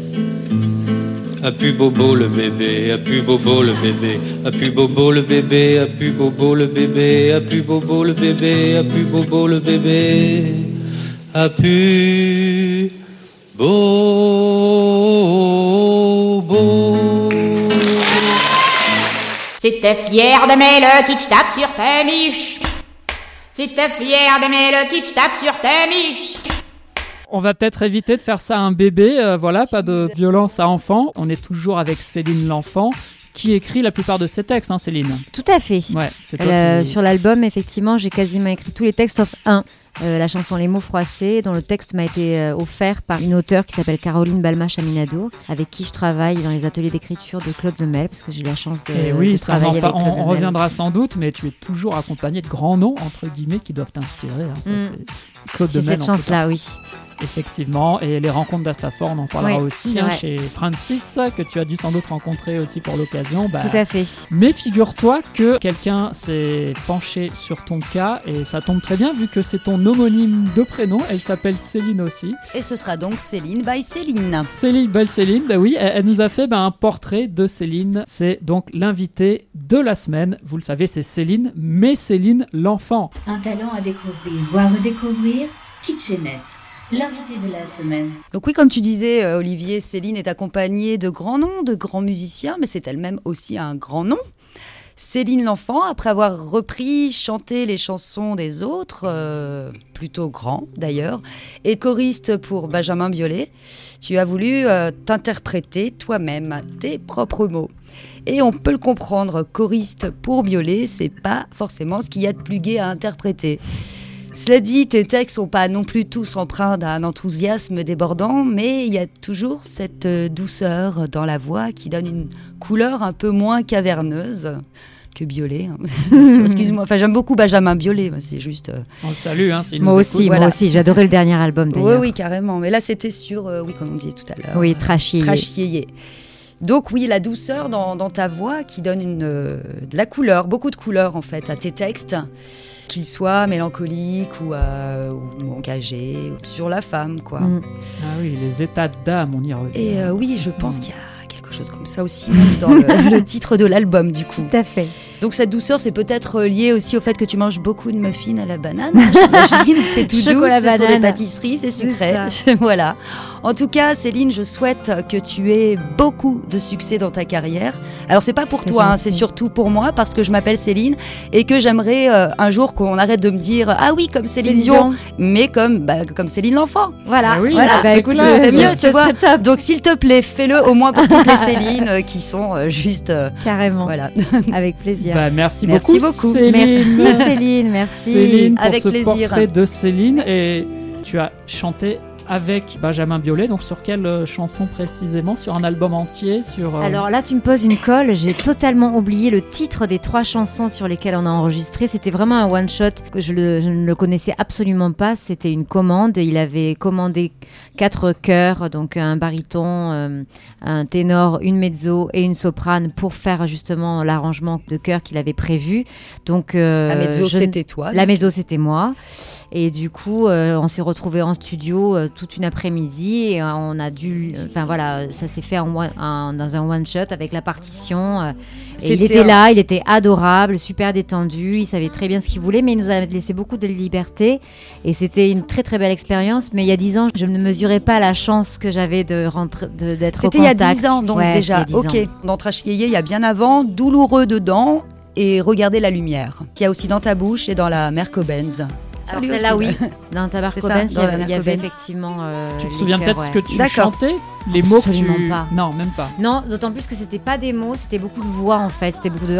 A pu bobo le bébé, a pu bobo le bébé, a pu bobo le bébé, a pu bobo le bébé, a pu bobo le bébé, a pu bobo le bébé, a pu bobo. Si t'es fier d'aimer le kitsch, tape sur tes miches. Si t'es fier d'aimer le kitsch, tape sur tes miches. On va peut-être éviter de faire ça à un bébé, voilà, pas de violence à enfant. On est toujours avec Céline L'Enfant, qui écrit la plupart de ses textes, Céline. Tout à fait. Ouais, c'est toi Sur l'album, effectivement, j'ai quasiment écrit tous les textes sauf un. La chanson Les mots froissés, dont le texte m'a été offert par une auteure qui s'appelle Caroline Balma-Chaminadour, avec qui je travaille dans les ateliers d'écriture de Claude Lemel, parce que j'ai eu la chance de travailler avec Claude Lemel. On reviendra sans doute, mais tu es toujours accompagné de grands noms, entre guillemets, qui doivent t'inspirer. Claude J'ai Lemel, cette chance-là, oui. Effectivement, et les rencontres d'Astafor, on en parlera aussi, chez Francis, que tu as dû sans doute rencontrer aussi pour l'occasion. Tout à fait. Mais figure-toi que quelqu'un s'est penché sur ton cas, et ça tombe très bien, vu que c'est ton homonyme de prénom, elle s'appelle Céline aussi. Et ce sera donc Céline by Céline. Céline by Céline, oui, elle nous a fait un portrait de Céline. C'est donc l'invité de la semaine. Vous le savez, c'est Céline, mais Céline L'Enfant. Un talent à découvrir ou à redécouvrir, Kitchenette. L'invité de la semaine. Donc oui, comme tu disais, Olivier, Céline est accompagnée de grands noms, de grands musiciens, mais c'est elle-même aussi un grand nom. Céline L'Enfant, après avoir repris, chanté les chansons des autres, plutôt grands d'ailleurs, et choriste pour Benjamin Biolay, tu as voulu t'interpréter toi-même tes propres mots. Et on peut le comprendre, choriste pour Biolay, c'est pas forcément ce qu'il y a de plus gai à interpréter. Cela dit, tes textes sont pas non plus tous empreints d'un enthousiasme débordant, mais il y a toujours cette douceur dans la voix qui donne une couleur un peu moins caverneuse que Biolay. Excuse-moi, j'aime beaucoup Benjamin Biolay, c'est juste... On le salue, moi aussi, j'ai adoré le dernier album d'ailleurs. Oui, carrément, mais là c'était sur, comme on disait tout à l'heure. Oui, Trash Yéyé. Donc oui, la douceur dans ta voix qui donne de la couleur, beaucoup de couleur en fait à tes textes, qu'ils soient mélancoliques ou engagés, ou sur la femme, quoi. Ah oui, les états d'âme, on y revient. Et oui, je pense qu'il y a quelque chose comme ça aussi même dans le titre de l'album, du coup. Tout à fait. Donc cette douceur, c'est peut-être lié aussi au fait que tu manges beaucoup de muffins à la banane. J'imagine, c'est tout doux, Chocolat c'est sur des banane. pâtisseries, c'est sucré. Voilà. En tout cas, Céline, je souhaite que tu aies beaucoup de succès dans ta carrière. Alors c'est pas pour toi, hein, c'est surtout pour moi parce que je m'appelle Céline et que j'aimerais un jour qu'on arrête de me dire ah oui comme Céline Dion, mais comme Céline l'enfant. Voilà. Ah oui, Voilà. Bah, écoute, C'est mieux, tu ça vois. serait top. Donc s'il te plaît, fais-le au moins pour toutes les Céline qui sont juste. Carrément. Voilà. Avec plaisir. Bah, merci Merci beaucoup, beaucoup. Céline. Merci Céline, merci. Céline, pour Avec ce plaisir. portrait de Céline. Et tu as chanté avec Benjamin Biolay, donc sur quelle chanson précisément? Sur un album entier sur, Alors là, tu me poses une colle. J'ai totalement oublié le titre des 3 chansons sur lesquelles on a enregistré. C'était vraiment un one-shot que je ne le connaissais absolument pas. C'était une commande. Il avait commandé 4 chœurs, donc un baryton, un ténor, une mezzo et une soprane pour faire justement l'arrangement de chœur qu'il avait prévu. Donc, La mezzo, c'était toi. La mezzo, c'était moi. Et du coup, on s'est retrouvés en studio toute une après-midi et on a dû... Enfin voilà, ça s'est fait dans un one-shot avec la partition. Et il était là, il était adorable, super détendu, il savait très bien ce qu'il voulait, mais il nous a laissé beaucoup de liberté. Et c'était une très très belle expérience. Mais il y a 10 ans, je ne mesurais pas la chance que j'avais d'être au contact. C'était il y a 10 ans, donc Ouais, déjà. il y a 10 ans. Ok. Dans Trash Yéyé, il y a bien avant, Douloureux dedans et Regardez la lumière, qui a aussi Dans ta bouche et dans la Merco Benz. Alors Lui celle-là, aussi. oui. Dans ta C'est ça, Benz, dans la il y Merco avait Benz. effectivement. Tu te les souviens chœurs, peut-être ce ouais. que tu D'accord. chantais? Les mots que Absolument tu... pas. Non, même pas. Non, d'autant plus que c'était pas des mots, c'était beaucoup de voix en fait. C'était beaucoup de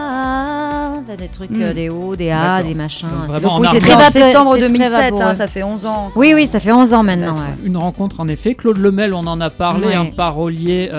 des trucs, des hauts, des A, D'accord. des machins. Donc, vraiment Donc oui, en c'était harmonie. en septembre c'était très 2007, vaporeux. ça fait 11 ans. Oui, ça fait 11 ans maintenant. date, ouais. Une rencontre en effet. Claude Lemel, on en a parlé, Ouais. un parolier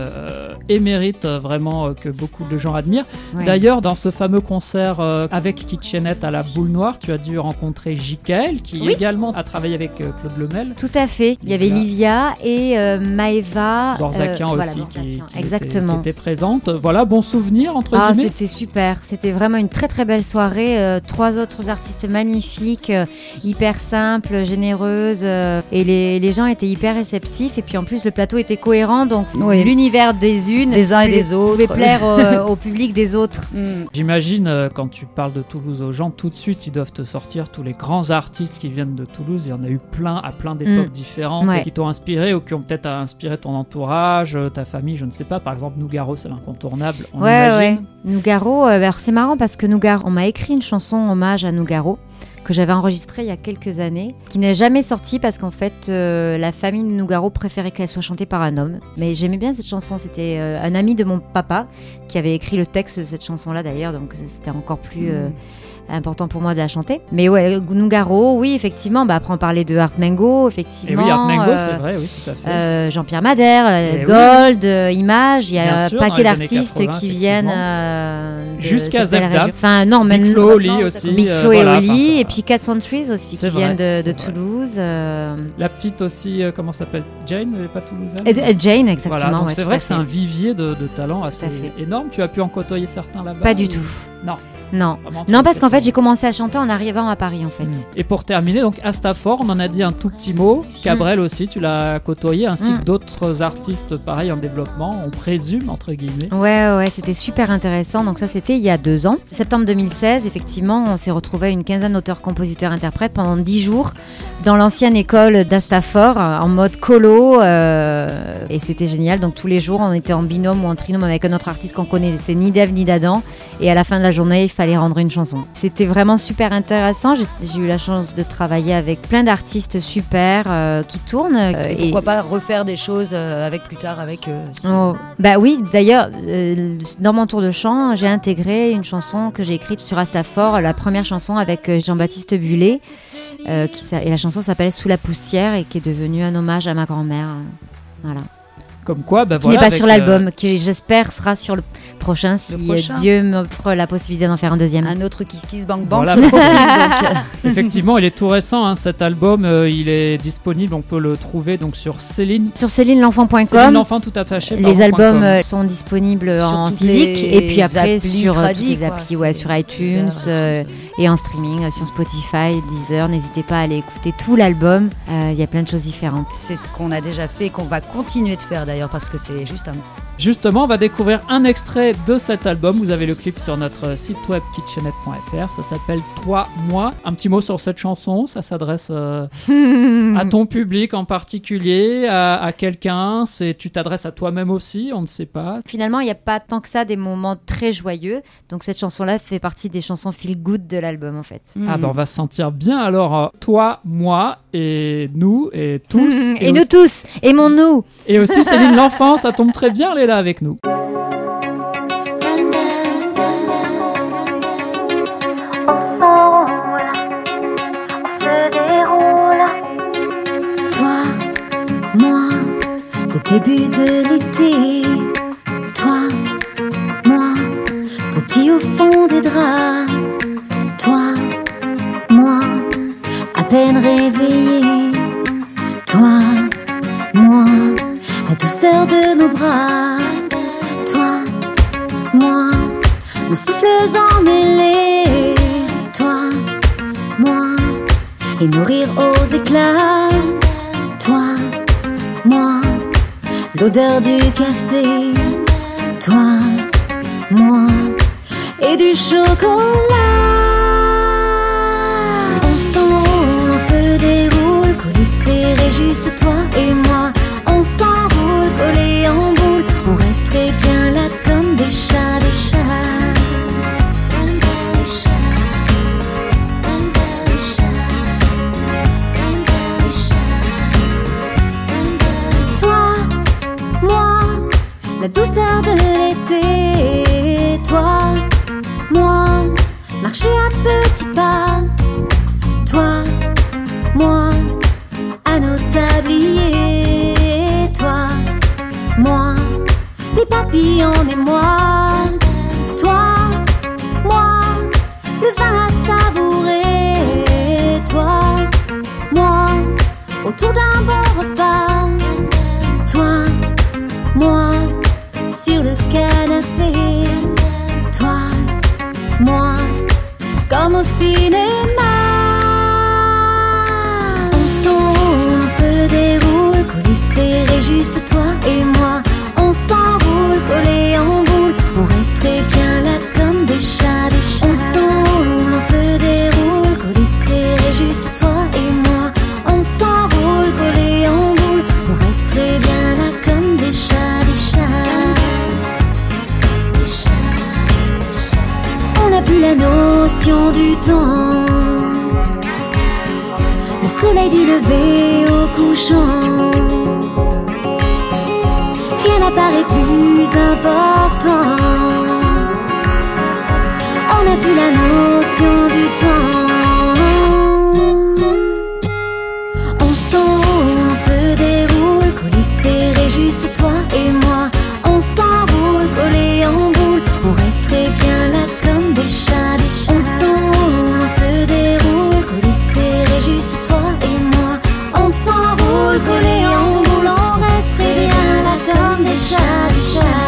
émérite vraiment que beaucoup de gens admirent. Ouais. D'ailleurs, dans ce fameux concert avec Kitchenette à la Boule Noire, tu as dû rencontrer Jikaël, qui Oui. également a travaillé avec Claude Lemel. Tout à fait. Il y avait Livia et Maëva. Borzakian voilà, aussi, qui exactement. était présente. Voilà, bon souvenir entre Ah, guillemets. c'était super. C'était vraiment une très très belle soirée. 3 autres artistes magnifiques, hyper simples, généreuses. Et les gens étaient hyper réceptifs. Et puis en plus, le plateau était cohérent. Donc Oui. l'univers des unes Des uns et pouvait- des autres. pouvait plaire au public des autres. J'imagine, quand tu parles de Toulouse aux gens, tout de suite, ils doivent te sortir tous les grands artistes qui viennent de Toulouse. Il y en a eu plein, à plein d'époques différentes, Ouais. qui t'ont inspiré ou qui ont peut-être inspiré ton entourage, ta famille, je ne sais pas. Par exemple, Nougaro, c'est l'incontournable, on imagine. Nougaro, alors c'est marrant parce que Nougaro, on m'a écrit une chanson hommage à Nougaro que j'avais enregistrée il y a quelques années, qui n'est jamais sortie parce qu'en fait, la famille de Nougaro préférait qu'elle soit chantée par un homme. Mais j'aimais bien cette chanson, c'était un ami de mon papa qui avait écrit le texte de cette chanson-là d'ailleurs, donc c'était encore plus... important pour moi de la chanter. Mais ouais, Nougaro, oui, effectivement. Après, on parlait de Art Mango, effectivement. Et oui, Art Mango, c'est vrai, oui, tout à fait. Jean-Pierre Madère, Eh oui. Gold, Image. Il y Bien a sûr, un dans paquet les années d'artistes 80, qui viennent effectivement. de Jusqu'à cette belle Zebda. région. Enfin, non, Big maintenant. Flo, Oli aussi. Big Flo et voilà, Oli, enfin, ça- et puis Cat Centuries aussi, C'est qui vrai, viennent de c'est vrai. Toulouse. La petite aussi, comment s'appelle? Jane, elle n'est pas toulousaine? Et Jane, exactement. Voilà, donc ouais, c'est tout vrai à que c'est fait. un vivier de talents assez à fait. énorme. Tu as pu en côtoyer certains là-bas? Pas du ou- tout. Non. Non, Vraiment, non tu parce fais qu'en ça. fait, j'ai commencé à chanter en arrivant à Paris, en fait. Et pour terminer, donc Astafor, on en a dit un tout petit mot. Cabrel aussi, tu l'as côtoyé, ainsi que d'autres artistes pareils en développement, on présume, entre guillemets. Ouais, c'était super intéressant. Donc ça, c'était il y a 2 ans. Septembre 2016, effectivement, on s'est retrouvés une quinzaine d'auteurs, compositeurs, interprètes pendant 10 jours dans l'ancienne école d'Astafor, en mode colo. Et c'était génial. Donc tous les jours, on était en binôme ou en trinôme avec un autre artiste qu'on connaissait ni d'Ève ni d'Adam. Et à la fin de la journée, il fallait rendre une chanson. C'était vraiment super intéressant. J'ai eu la chance de travailler avec plein d'artistes super qui tournent. Et pourquoi pas refaire des choses avec plus tard avec eux. Oh, bah oui, d'ailleurs, dans mon tour de chant, j'ai intégré une chanson que j'ai écrite sur Astafor, la première chanson avec Jean-Baptiste Bullet, et la chanson s'appelle Sous la poussière et qui est devenue un hommage à ma grand-mère. Voilà. Comme quoi, bah Qui voilà. n'est pas avec, sur l'album, qui j'espère sera sur le prochain si prochain. Dieu m'offre la possibilité d'en faire un deuxième. Un autre Kiss Kiss Bang Bang Voilà, sur le profil, Effectivement, il est tout récent, hein, cet album, il est disponible, on peut le trouver donc sur Céline. Sur CélineLenfant.com. Céline L'Enfant tout attaché. Les albums sont disponibles Sur en toutes physique les et puis après applis sur toutes tradis, les quoi. applis, ouais, sur iTunes et en streaming, sur Spotify, Deezer. N'hésitez pas à aller écouter tout l'album. Il y a plein de choses différentes. C'est ce qu'on a déjà fait et qu'on va continuer de faire d'ailleurs parce que c'est juste un Justement, on va découvrir un extrait de cet album. Vous avez le clip sur notre site web kitchenette.fr. Ça s'appelle Toi, moi. Un petit mot sur cette chanson. Ça s'adresse à ton public en particulier, à quelqu'un. Tu t'adresses à toi-même aussi, on ne sait pas. Finalement, il n'y a pas tant que ça des moments très joyeux. Donc cette chanson-là fait partie des chansons feel good de l'album en fait. Ah ben on va se sentir bien alors. Toi, moi et nous et tous. Et nous tous. Aimons-nous. Et aussi Céline L'Enfant. Ça tombe très bien, elle est là avec nous. On s'enroule, on se déroule. Toi, moi, le début de l'été. Toi, moi, petit au fond des draps. Toi, moi, à peine réveillé. Toi, moi, la douceur de nos bras. Toi, moi, nos souffles emmêlés. Toi, moi, et nos rires aux éclats. Toi, moi, l'odeur du café. Toi, moi, et du chocolat. On s'enroule, on se déroule, collés serrés, juste toi et moi. On s'enroule, collés en boule, on reste très bien là comme des chats, des chats. La douceur de l'été, toi, moi, marcher à petits pas, toi, moi, à nos tabliers, toi, moi, les papillons et moi, toi, moi, le vin à savourer, toi, moi, autour d'un bon repas, toi, moi, sur le canapé, toi, moi, comme au cinéma. On s'enroule, on se déroule, collés serrés, juste toi et moi. On s'enroule, collés en boule, on reste très bien là comme des chats, des chats. On s'enroule, on se déroule, collés serrés, juste toi et moi. On s'enroule, collés en boule, on reste très bien là comme des chats, des chats. On n'a plus la notion du temps, le soleil du lever au couchant, rien n'apparaît plus important. On n'a plus la notion du temps. On s'enroule, on se déroule, collés serrés, juste toi et moi. On s'enroule, collés en boule, on reste très bien là comme des chats, des chats. On s'enroule, on se déroule, collés serrés, juste toi et moi. On s'enroule, collés en boule, on reste très bien là comme des chats, des chats.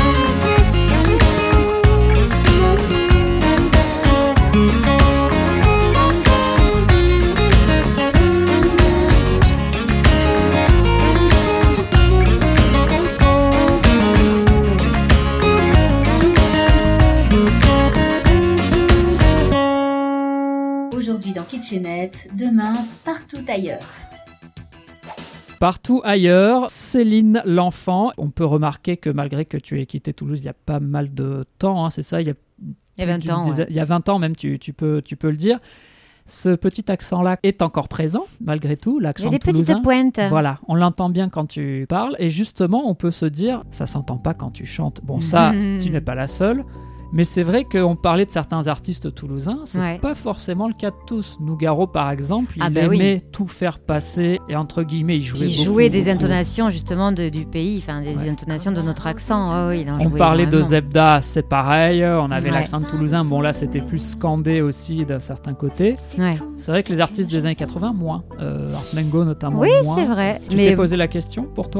Aujourd'hui dans Kitchenette, demain partout ailleurs. Partout ailleurs, Céline L'Enfant. On peut remarquer que malgré que tu aies quitté Toulouse il y a pas mal de temps, hein, c'est ça, il y a 20 ans. Ouais. Il y a 20 ans même, tu peux le dire. Ce petit accent-là est encore présent, malgré tout, l'accent toulousain. Il y a des petites pointes. Voilà, on l'entend bien quand tu parles. Et justement, on peut se dire, ça s'entend pas quand tu chantes. Bon, ça, tu n'es pas la seule. Mais c'est vrai qu'on parlait de certains artistes toulousains, c'est pas forcément le cas de tous. Nougaro, par exemple, il aimait tout faire passer, et entre guillemets, il jouait des intonations justement du pays, enfin des intonations de notre accent. Oh, oui, on parlait de Zebda, c'est pareil, on avait l'accent toulousain, bon là c'était plus scandé aussi d'un certain côté. C'est vrai que les artistes des années 80, moins. Art Mengo notamment, oui, moins. C'est vrai. Tu t'es posé la question pour toi ?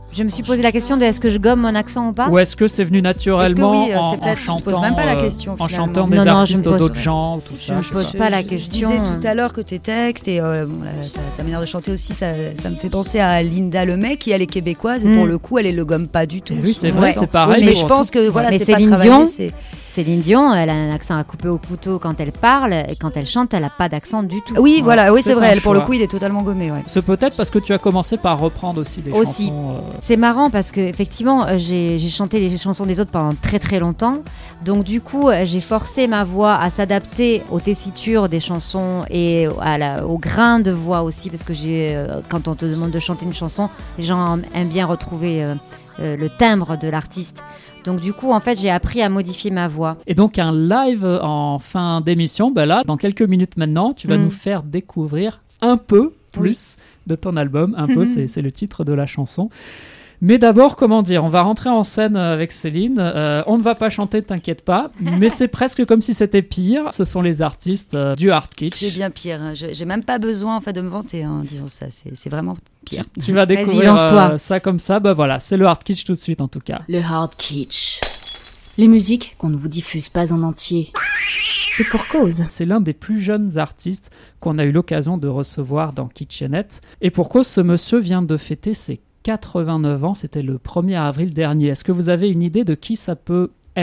Je me suis posé la question de est-ce que je gomme mon accent ou pas. Ou est-ce que c'est venu naturellement c'est peut-être, en chantant, tu te poses même pas la question, en finalement. chantant des artistes d'autres genres, tout Je ça. me pose pas la question. Je disais tout à l'heure que tes textes et ta manière de chanter aussi, ça me fait penser à Linda Lemay, qui elle est québécoise et pour le coup, elle le gomme pas du tout. Et oui, c'est vrai, c'est pareil. Oui, mais je pense que voilà, mais c'est pas Céline travaillé. Dion, Céline Dion, elle a un accent à couper au couteau quand elle parle et quand elle chante, elle a pas d'accent du tout. Oui, voilà, oui, c'est vrai. un Elle, pour le choix. coup, il est totalement gommé. Ouais. C'est peut-être parce que tu as commencé par reprendre aussi des Aussi. chansons. C'est marrant parce que effectivement, j'ai chanté les chansons des autres pendant très très longtemps. Donc du coup, j'ai forcé ma voix à s'adapter aux tessitures des chansons et au grain de voix aussi, parce que quand on te demande de chanter une chanson, les gens aiment bien retrouver le timbre de l'artiste. Donc du coup, en fait, j'ai appris à modifier ma voix. Et donc un live en fin d'émission, ben là, dans quelques minutes maintenant, tu vas nous faire découvrir un peu plus de ton album. Un peu, c'est le titre de la chanson. Mais d'abord, comment dire, on va rentrer en scène avec Céline. On ne va pas chanter, t'inquiète pas, mais c'est presque comme si c'était pire. Ce sont les artistes du hard kitsch. C'est bien pire. Hein. J'ai même pas besoin en fait de me vanter en disant ça. C'est vraiment pire. Tu vas découvrir ça comme ça. Bah voilà, c'est le hard kitsch tout de suite en tout cas. Le hard kitsch. Les musiques qu'on ne vous diffuse pas en entier. Et pour cause. C'est l'un des plus jeunes artistes qu'on a eu l'occasion de recevoir dans Kitchenette. Et pour cause, ce monsieur vient de fêter ses 89 ans, c'était le 1er avril dernier. Est-ce que vous avez une idée de qui ça peut être ?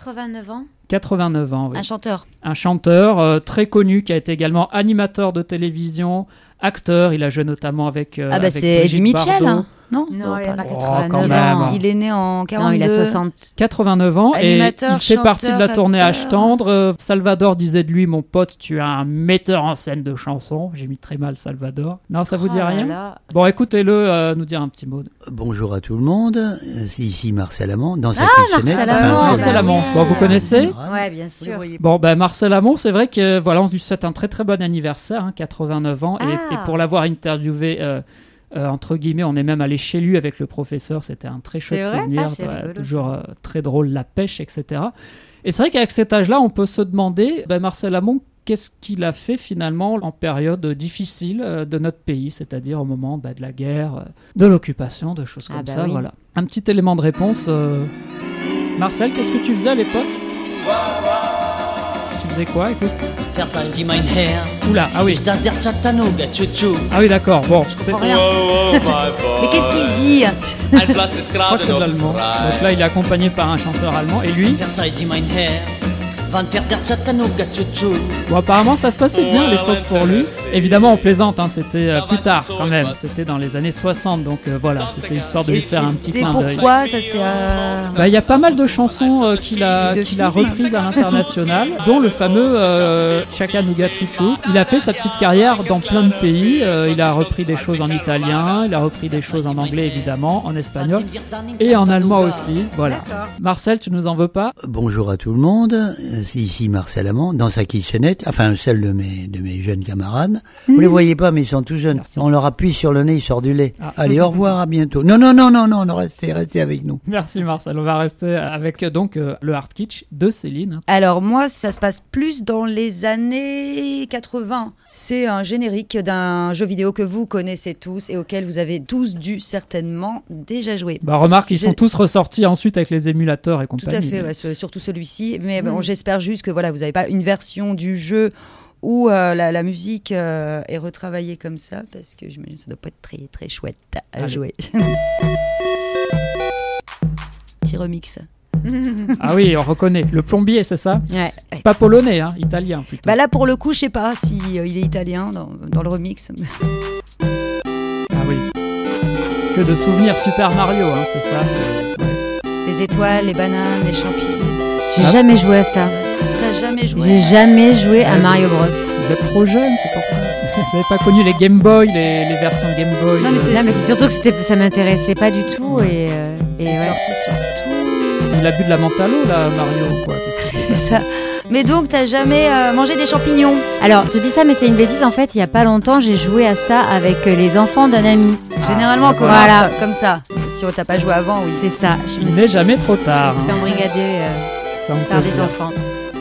89 ans ? 89 ans, oui. Un chanteur. Un chanteur très connu qui a été également animateur de télévision, acteur. Il a joué notamment avec avec c'est Brigitte Eddie Mitchell, Bardot. Non, il n'a pas 89 ans. Il est né en 42. Non, il a 60. 89 ans Animateur, et il fait partie de la chanteur, tournée acteur. H-Tendre. Salvador disait de lui, mon pote, tu es un metteur en scène de chansons. J'ai mis très mal Salvador. Non, ça vous dit rien ? Là. Bon, écoutez-le nous dire un petit mot. Bonjour à tout le monde, c'est ici Marcel Amont dans sa Marcel Amont, Marcel Amont. Bon, vous connaissez ? Ouais, bien sûr. Bon, ben Marcel Amont, c'est vrai que voilà, on lui souhaite un très très bon anniversaire, 89 ans, et pour l'avoir interviewé. Entre guillemets, on est même allé chez lui avec le professeur, c'était un très chouette souvenir, toujours très drôle, la pêche, etc. Et c'est vrai qu'avec cet âge-là, on peut se demander, Marcel Amont, qu'est-ce qu'il a fait finalement en période difficile de notre pays, c'est-à-dire au moment de la guerre, de l'occupation, de choses comme ça. Oui. Voilà. Un petit élément de réponse. Marcel, qu'est-ce que tu faisais à l'époque ? Tu faisais quoi, écoute ? Oula, ah oui. Ah oui, d'accord, bon. Mais qu'est-ce qu'il dit ? Je crois que c'est de l'allemand. Donc là, il est accompagné par un chanteur allemand. Et lui ? Bon, apparemment, ça se passait bien à l'époque pour lui. Évidemment, on plaisante, c'était plus tard quand même. C'était dans les années 60, donc voilà, c'était histoire de lui faire un petit clin d'œil. Pourquoi ça c'était il y a pas mal de chansons qu'il a reprises à l'international, dont le fameux Chattanooga Choo-Choo. Il a fait sa petite carrière dans plein de pays. Il a repris des choses en italien, il a repris des choses en anglais évidemment, en espagnol et en allemand aussi. Voilà. Marcel, tu nous en veux pas ? Bonjour à tout le monde. C'est ici Marcel Amont, dans sa kitchenette, enfin celle de mes jeunes camarades. Vous les voyez pas, mais ils sont tout jeunes. Merci. On leur appuie sur le nez, il sort du lait. Allez, au revoir, à bientôt. Non, restez avec nous. Merci Marcel, on va rester avec donc le hard kitsch de Céline. Alors moi, ça se passe plus dans les années 80. C'est un générique d'un jeu vidéo que vous connaissez tous et auquel vous avez tous dû certainement déjà jouer. Remarque, ils sont tous ressortis ensuite avec les émulateurs et compagnie. Tout à fait, ouais, surtout celui-ci. Mais bon, j'espère juste que voilà, vous n'avez pas une version du jeu où la musique est retravaillée comme ça, parce que j'imagine que ça doit pas être très très chouette à jouer. Petit remix. Ah oui, on reconnaît. Le plombier, c'est ça ? Ouais. Pas polonais, italien plutôt. Là, pour le coup, je sais pas si il est italien dans le remix. Ah oui. Que de souvenirs Super Mario, c'est ça. Les étoiles, les bananes, les champignons. J'ai jamais joué à ça. T'as jamais joué ? J'ai jamais joué à Mario Bros. Vous êtes trop jeune, c'est pour ça. Vous n'avez pas connu les Game Boy, les versions Game Boy. Non, mais c'est surtout que ça m'intéressait pas du tout. Et sorti sur tout. Il a bu de la menthe à l'eau, là, Mario, quoi. C'est ça. Mais donc, t'as jamais mangé des champignons ? Alors, je dis ça, mais c'est une bêtise. En fait, il y a pas longtemps, j'ai joué à ça avec les enfants d'un ami. Généralement, on commence comme ça. Si on t'a pas joué avant, oui. C'est ça. Il n'est jamais trop tard. Je me suis embrigadée par des enfants.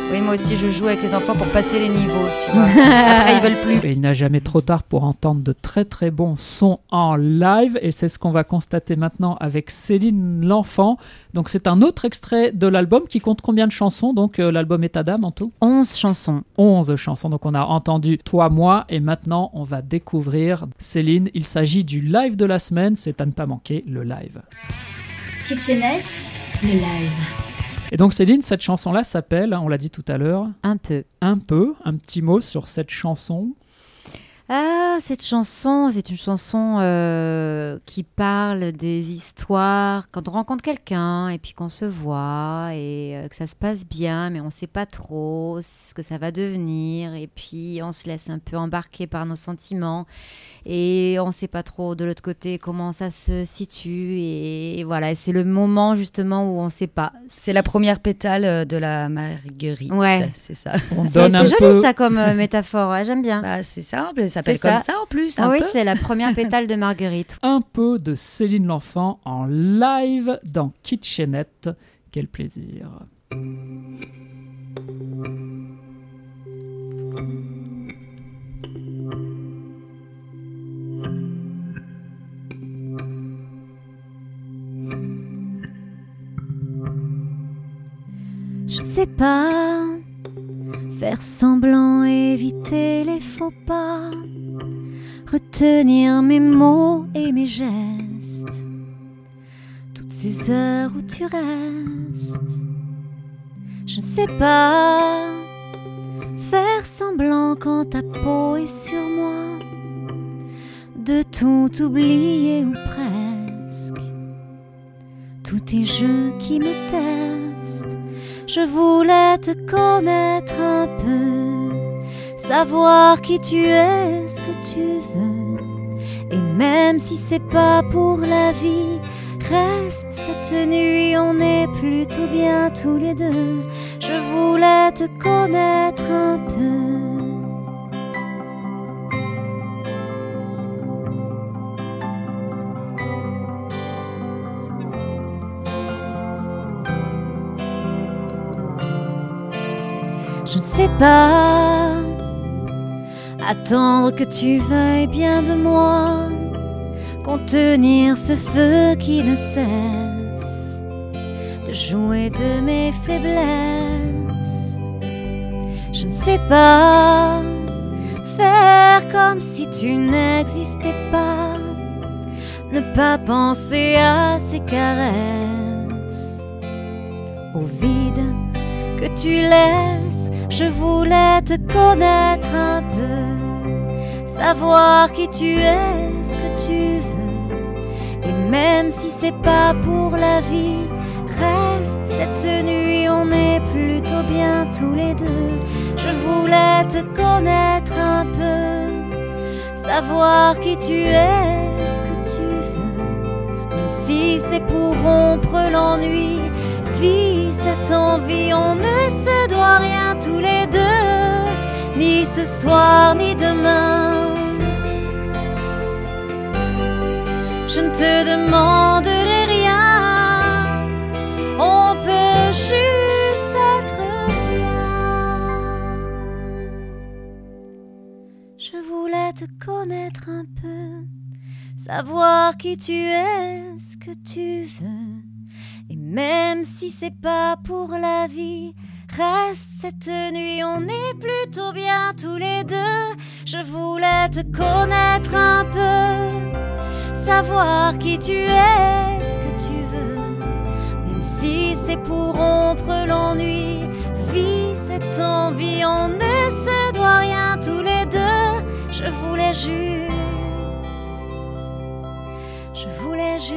Oui, moi aussi, je joue avec les enfants pour passer les niveaux, tu vois. Après, ils veulent plus. Et il n'a jamais trop tard pour entendre de très très bons sons en live. Et c'est ce qu'on va constater maintenant avec Céline L'Enfant. Donc c'est un autre extrait de l'album qui compte combien de chansons? Donc l'album État d'âme en tout? 11 chansons. 11 chansons. Donc on a entendu Toi, moi. Et maintenant, on va découvrir Céline. Il s'agit du live de la semaine. C'est à ne pas manquer, le live. Kitchenette, le live. Et donc Céline, cette chanson-là s'appelle, on l'a dit tout à l'heure... Un peu. Un peu. Un petit mot sur cette chanson. Cette chanson, c'est une chanson qui parle des histoires quand on rencontre quelqu'un et puis qu'on se voit et que ça se passe bien, mais on ne sait pas trop ce que ça va devenir et puis on se laisse un peu embarquer par nos sentiments et on ne sait pas trop de l'autre côté comment ça se situe et voilà, et c'est le moment justement où on ne sait pas. C'est la première pétale de la marguerite, ouais. C'est ça. C'est joli ça comme métaphore, ouais, j'aime bien. Bah, c'est simple, ça s'appelle comme ça en plus. Oui, c'est la première pétale de marguerite. Un peu de Céline L'Enfant en live dans Kitchenette. Quel plaisir. Je sais pas, faire semblant, éviter les faux pas, retenir mes mots et mes gestes, toutes ces heures où tu restes. Je sais pas, faire semblant quand ta peau est sur moi, de tout oublier ou presque, tous tes jeux qui me testent. Je voulais te connaître un peu, savoir qui tu es, ce que tu veux. Et même si c'est pas pour la vie, reste cette nuit, on est plutôt bien tous les deux. Je voulais te connaître un peu. Je sais pas, attendre que tu veuilles bien de moi, contenir ce feu qui ne cesse de jouer de mes faiblesses. Je ne sais pas, faire comme si tu n'existais pas, ne pas penser à ces caresses, au vide que tu laisses. Je voulais te connaître un peu, savoir qui tu es, ce que tu veux. Et même si c'est pas pour la vie, reste cette nuit, on est plutôt bien tous les deux. Je voulais te connaître un peu, savoir qui tu es, ce que tu veux. Même si c'est pour rompre l'ennui, vis cette envie, on ne se doit rien tous les deux, ni ce soir ni demain. Je ne te demanderai rien, on peut juste être bien. Je voulais te connaître un peu, savoir qui tu es, ce que tu veux. Et même si c'est pas pour la vie, reste cette nuit, on est plutôt bien tous les deux. Je voulais te connaître un peu, savoir qui tu es, ce que tu veux. Même si c'est pour rompre l'ennui, vis cette envie, on ne se doit rien tous les deux. Je voulais juste.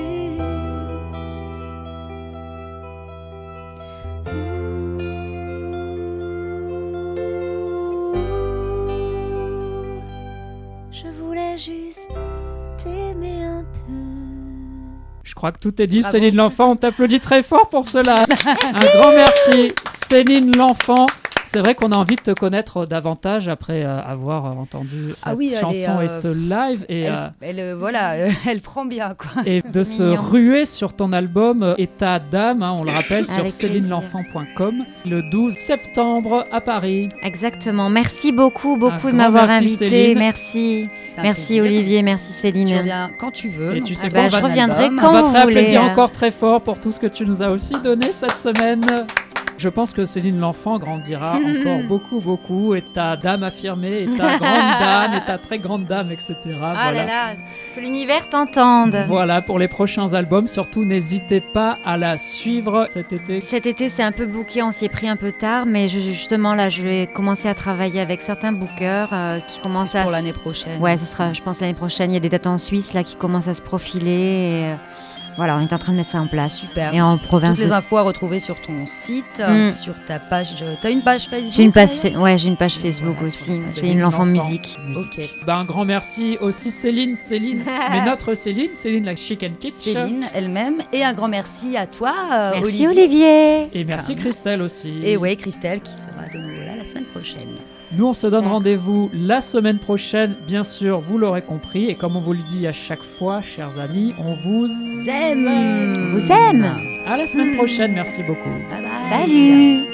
Je voulais juste t'aimer un peu. Je crois que tout est dit, Céline L'Enfant. On t'applaudit très fort pour cela. Un grand merci, Céline L'Enfant. C'est vrai qu'on a envie de te connaître davantage après avoir entendu cette chanson et ce live. Et, elle prend bien, quoi. Et de se ruer sur ton album État d'âme, on le rappelle, sur célinelenfant.com, le 12 septembre à Paris. Exactement. Merci beaucoup de m'avoir invité. Céline. Merci Olivier, merci Céline. Tu reviens quand tu veux. Et tu sais je reviendrai quand on va vous te voulez. applaudir encore très fort pour tout ce que tu nous as aussi donné cette semaine. Je pense que Céline l'enfant grandira encore beaucoup, et ta dame affirmée, et ta grande dame, et ta très grande dame, etc. Ah là là, que l'univers t'entende. Voilà, pour les prochains albums, surtout n'hésitez pas à la suivre cet été. Cet été, c'est un peu booké, on s'y est pris un peu tard, mais justement là, je vais commencer à travailler avec certains bookers qui commencent pour l'année prochaine. Ouais, ce sera, je pense, l'année prochaine. Il y a des dates en Suisse là qui commencent à se profiler. Et, voilà, on est en train de mettre ça en place. Super. Et en province. Toutes les infos à retrouver sur ton site, sur ta page. T'as une page Facebook? J'ai une page Facebook aussi. Céline l'enfant musique. Ok. Un grand merci aussi Céline, mais notre Céline la Chic and Kitsch. Céline elle-même. Et un grand merci à toi, merci Olivier. Et merci Christelle aussi. Et oui, Christelle qui sera de nouveau là la semaine prochaine. Nous, on se donne rendez-vous la semaine prochaine, bien sûr, vous l'aurez compris. Et comme on vous le dit à chaque fois, chers amis, on vous aime. À la semaine prochaine, merci beaucoup. Bye bye. Salut.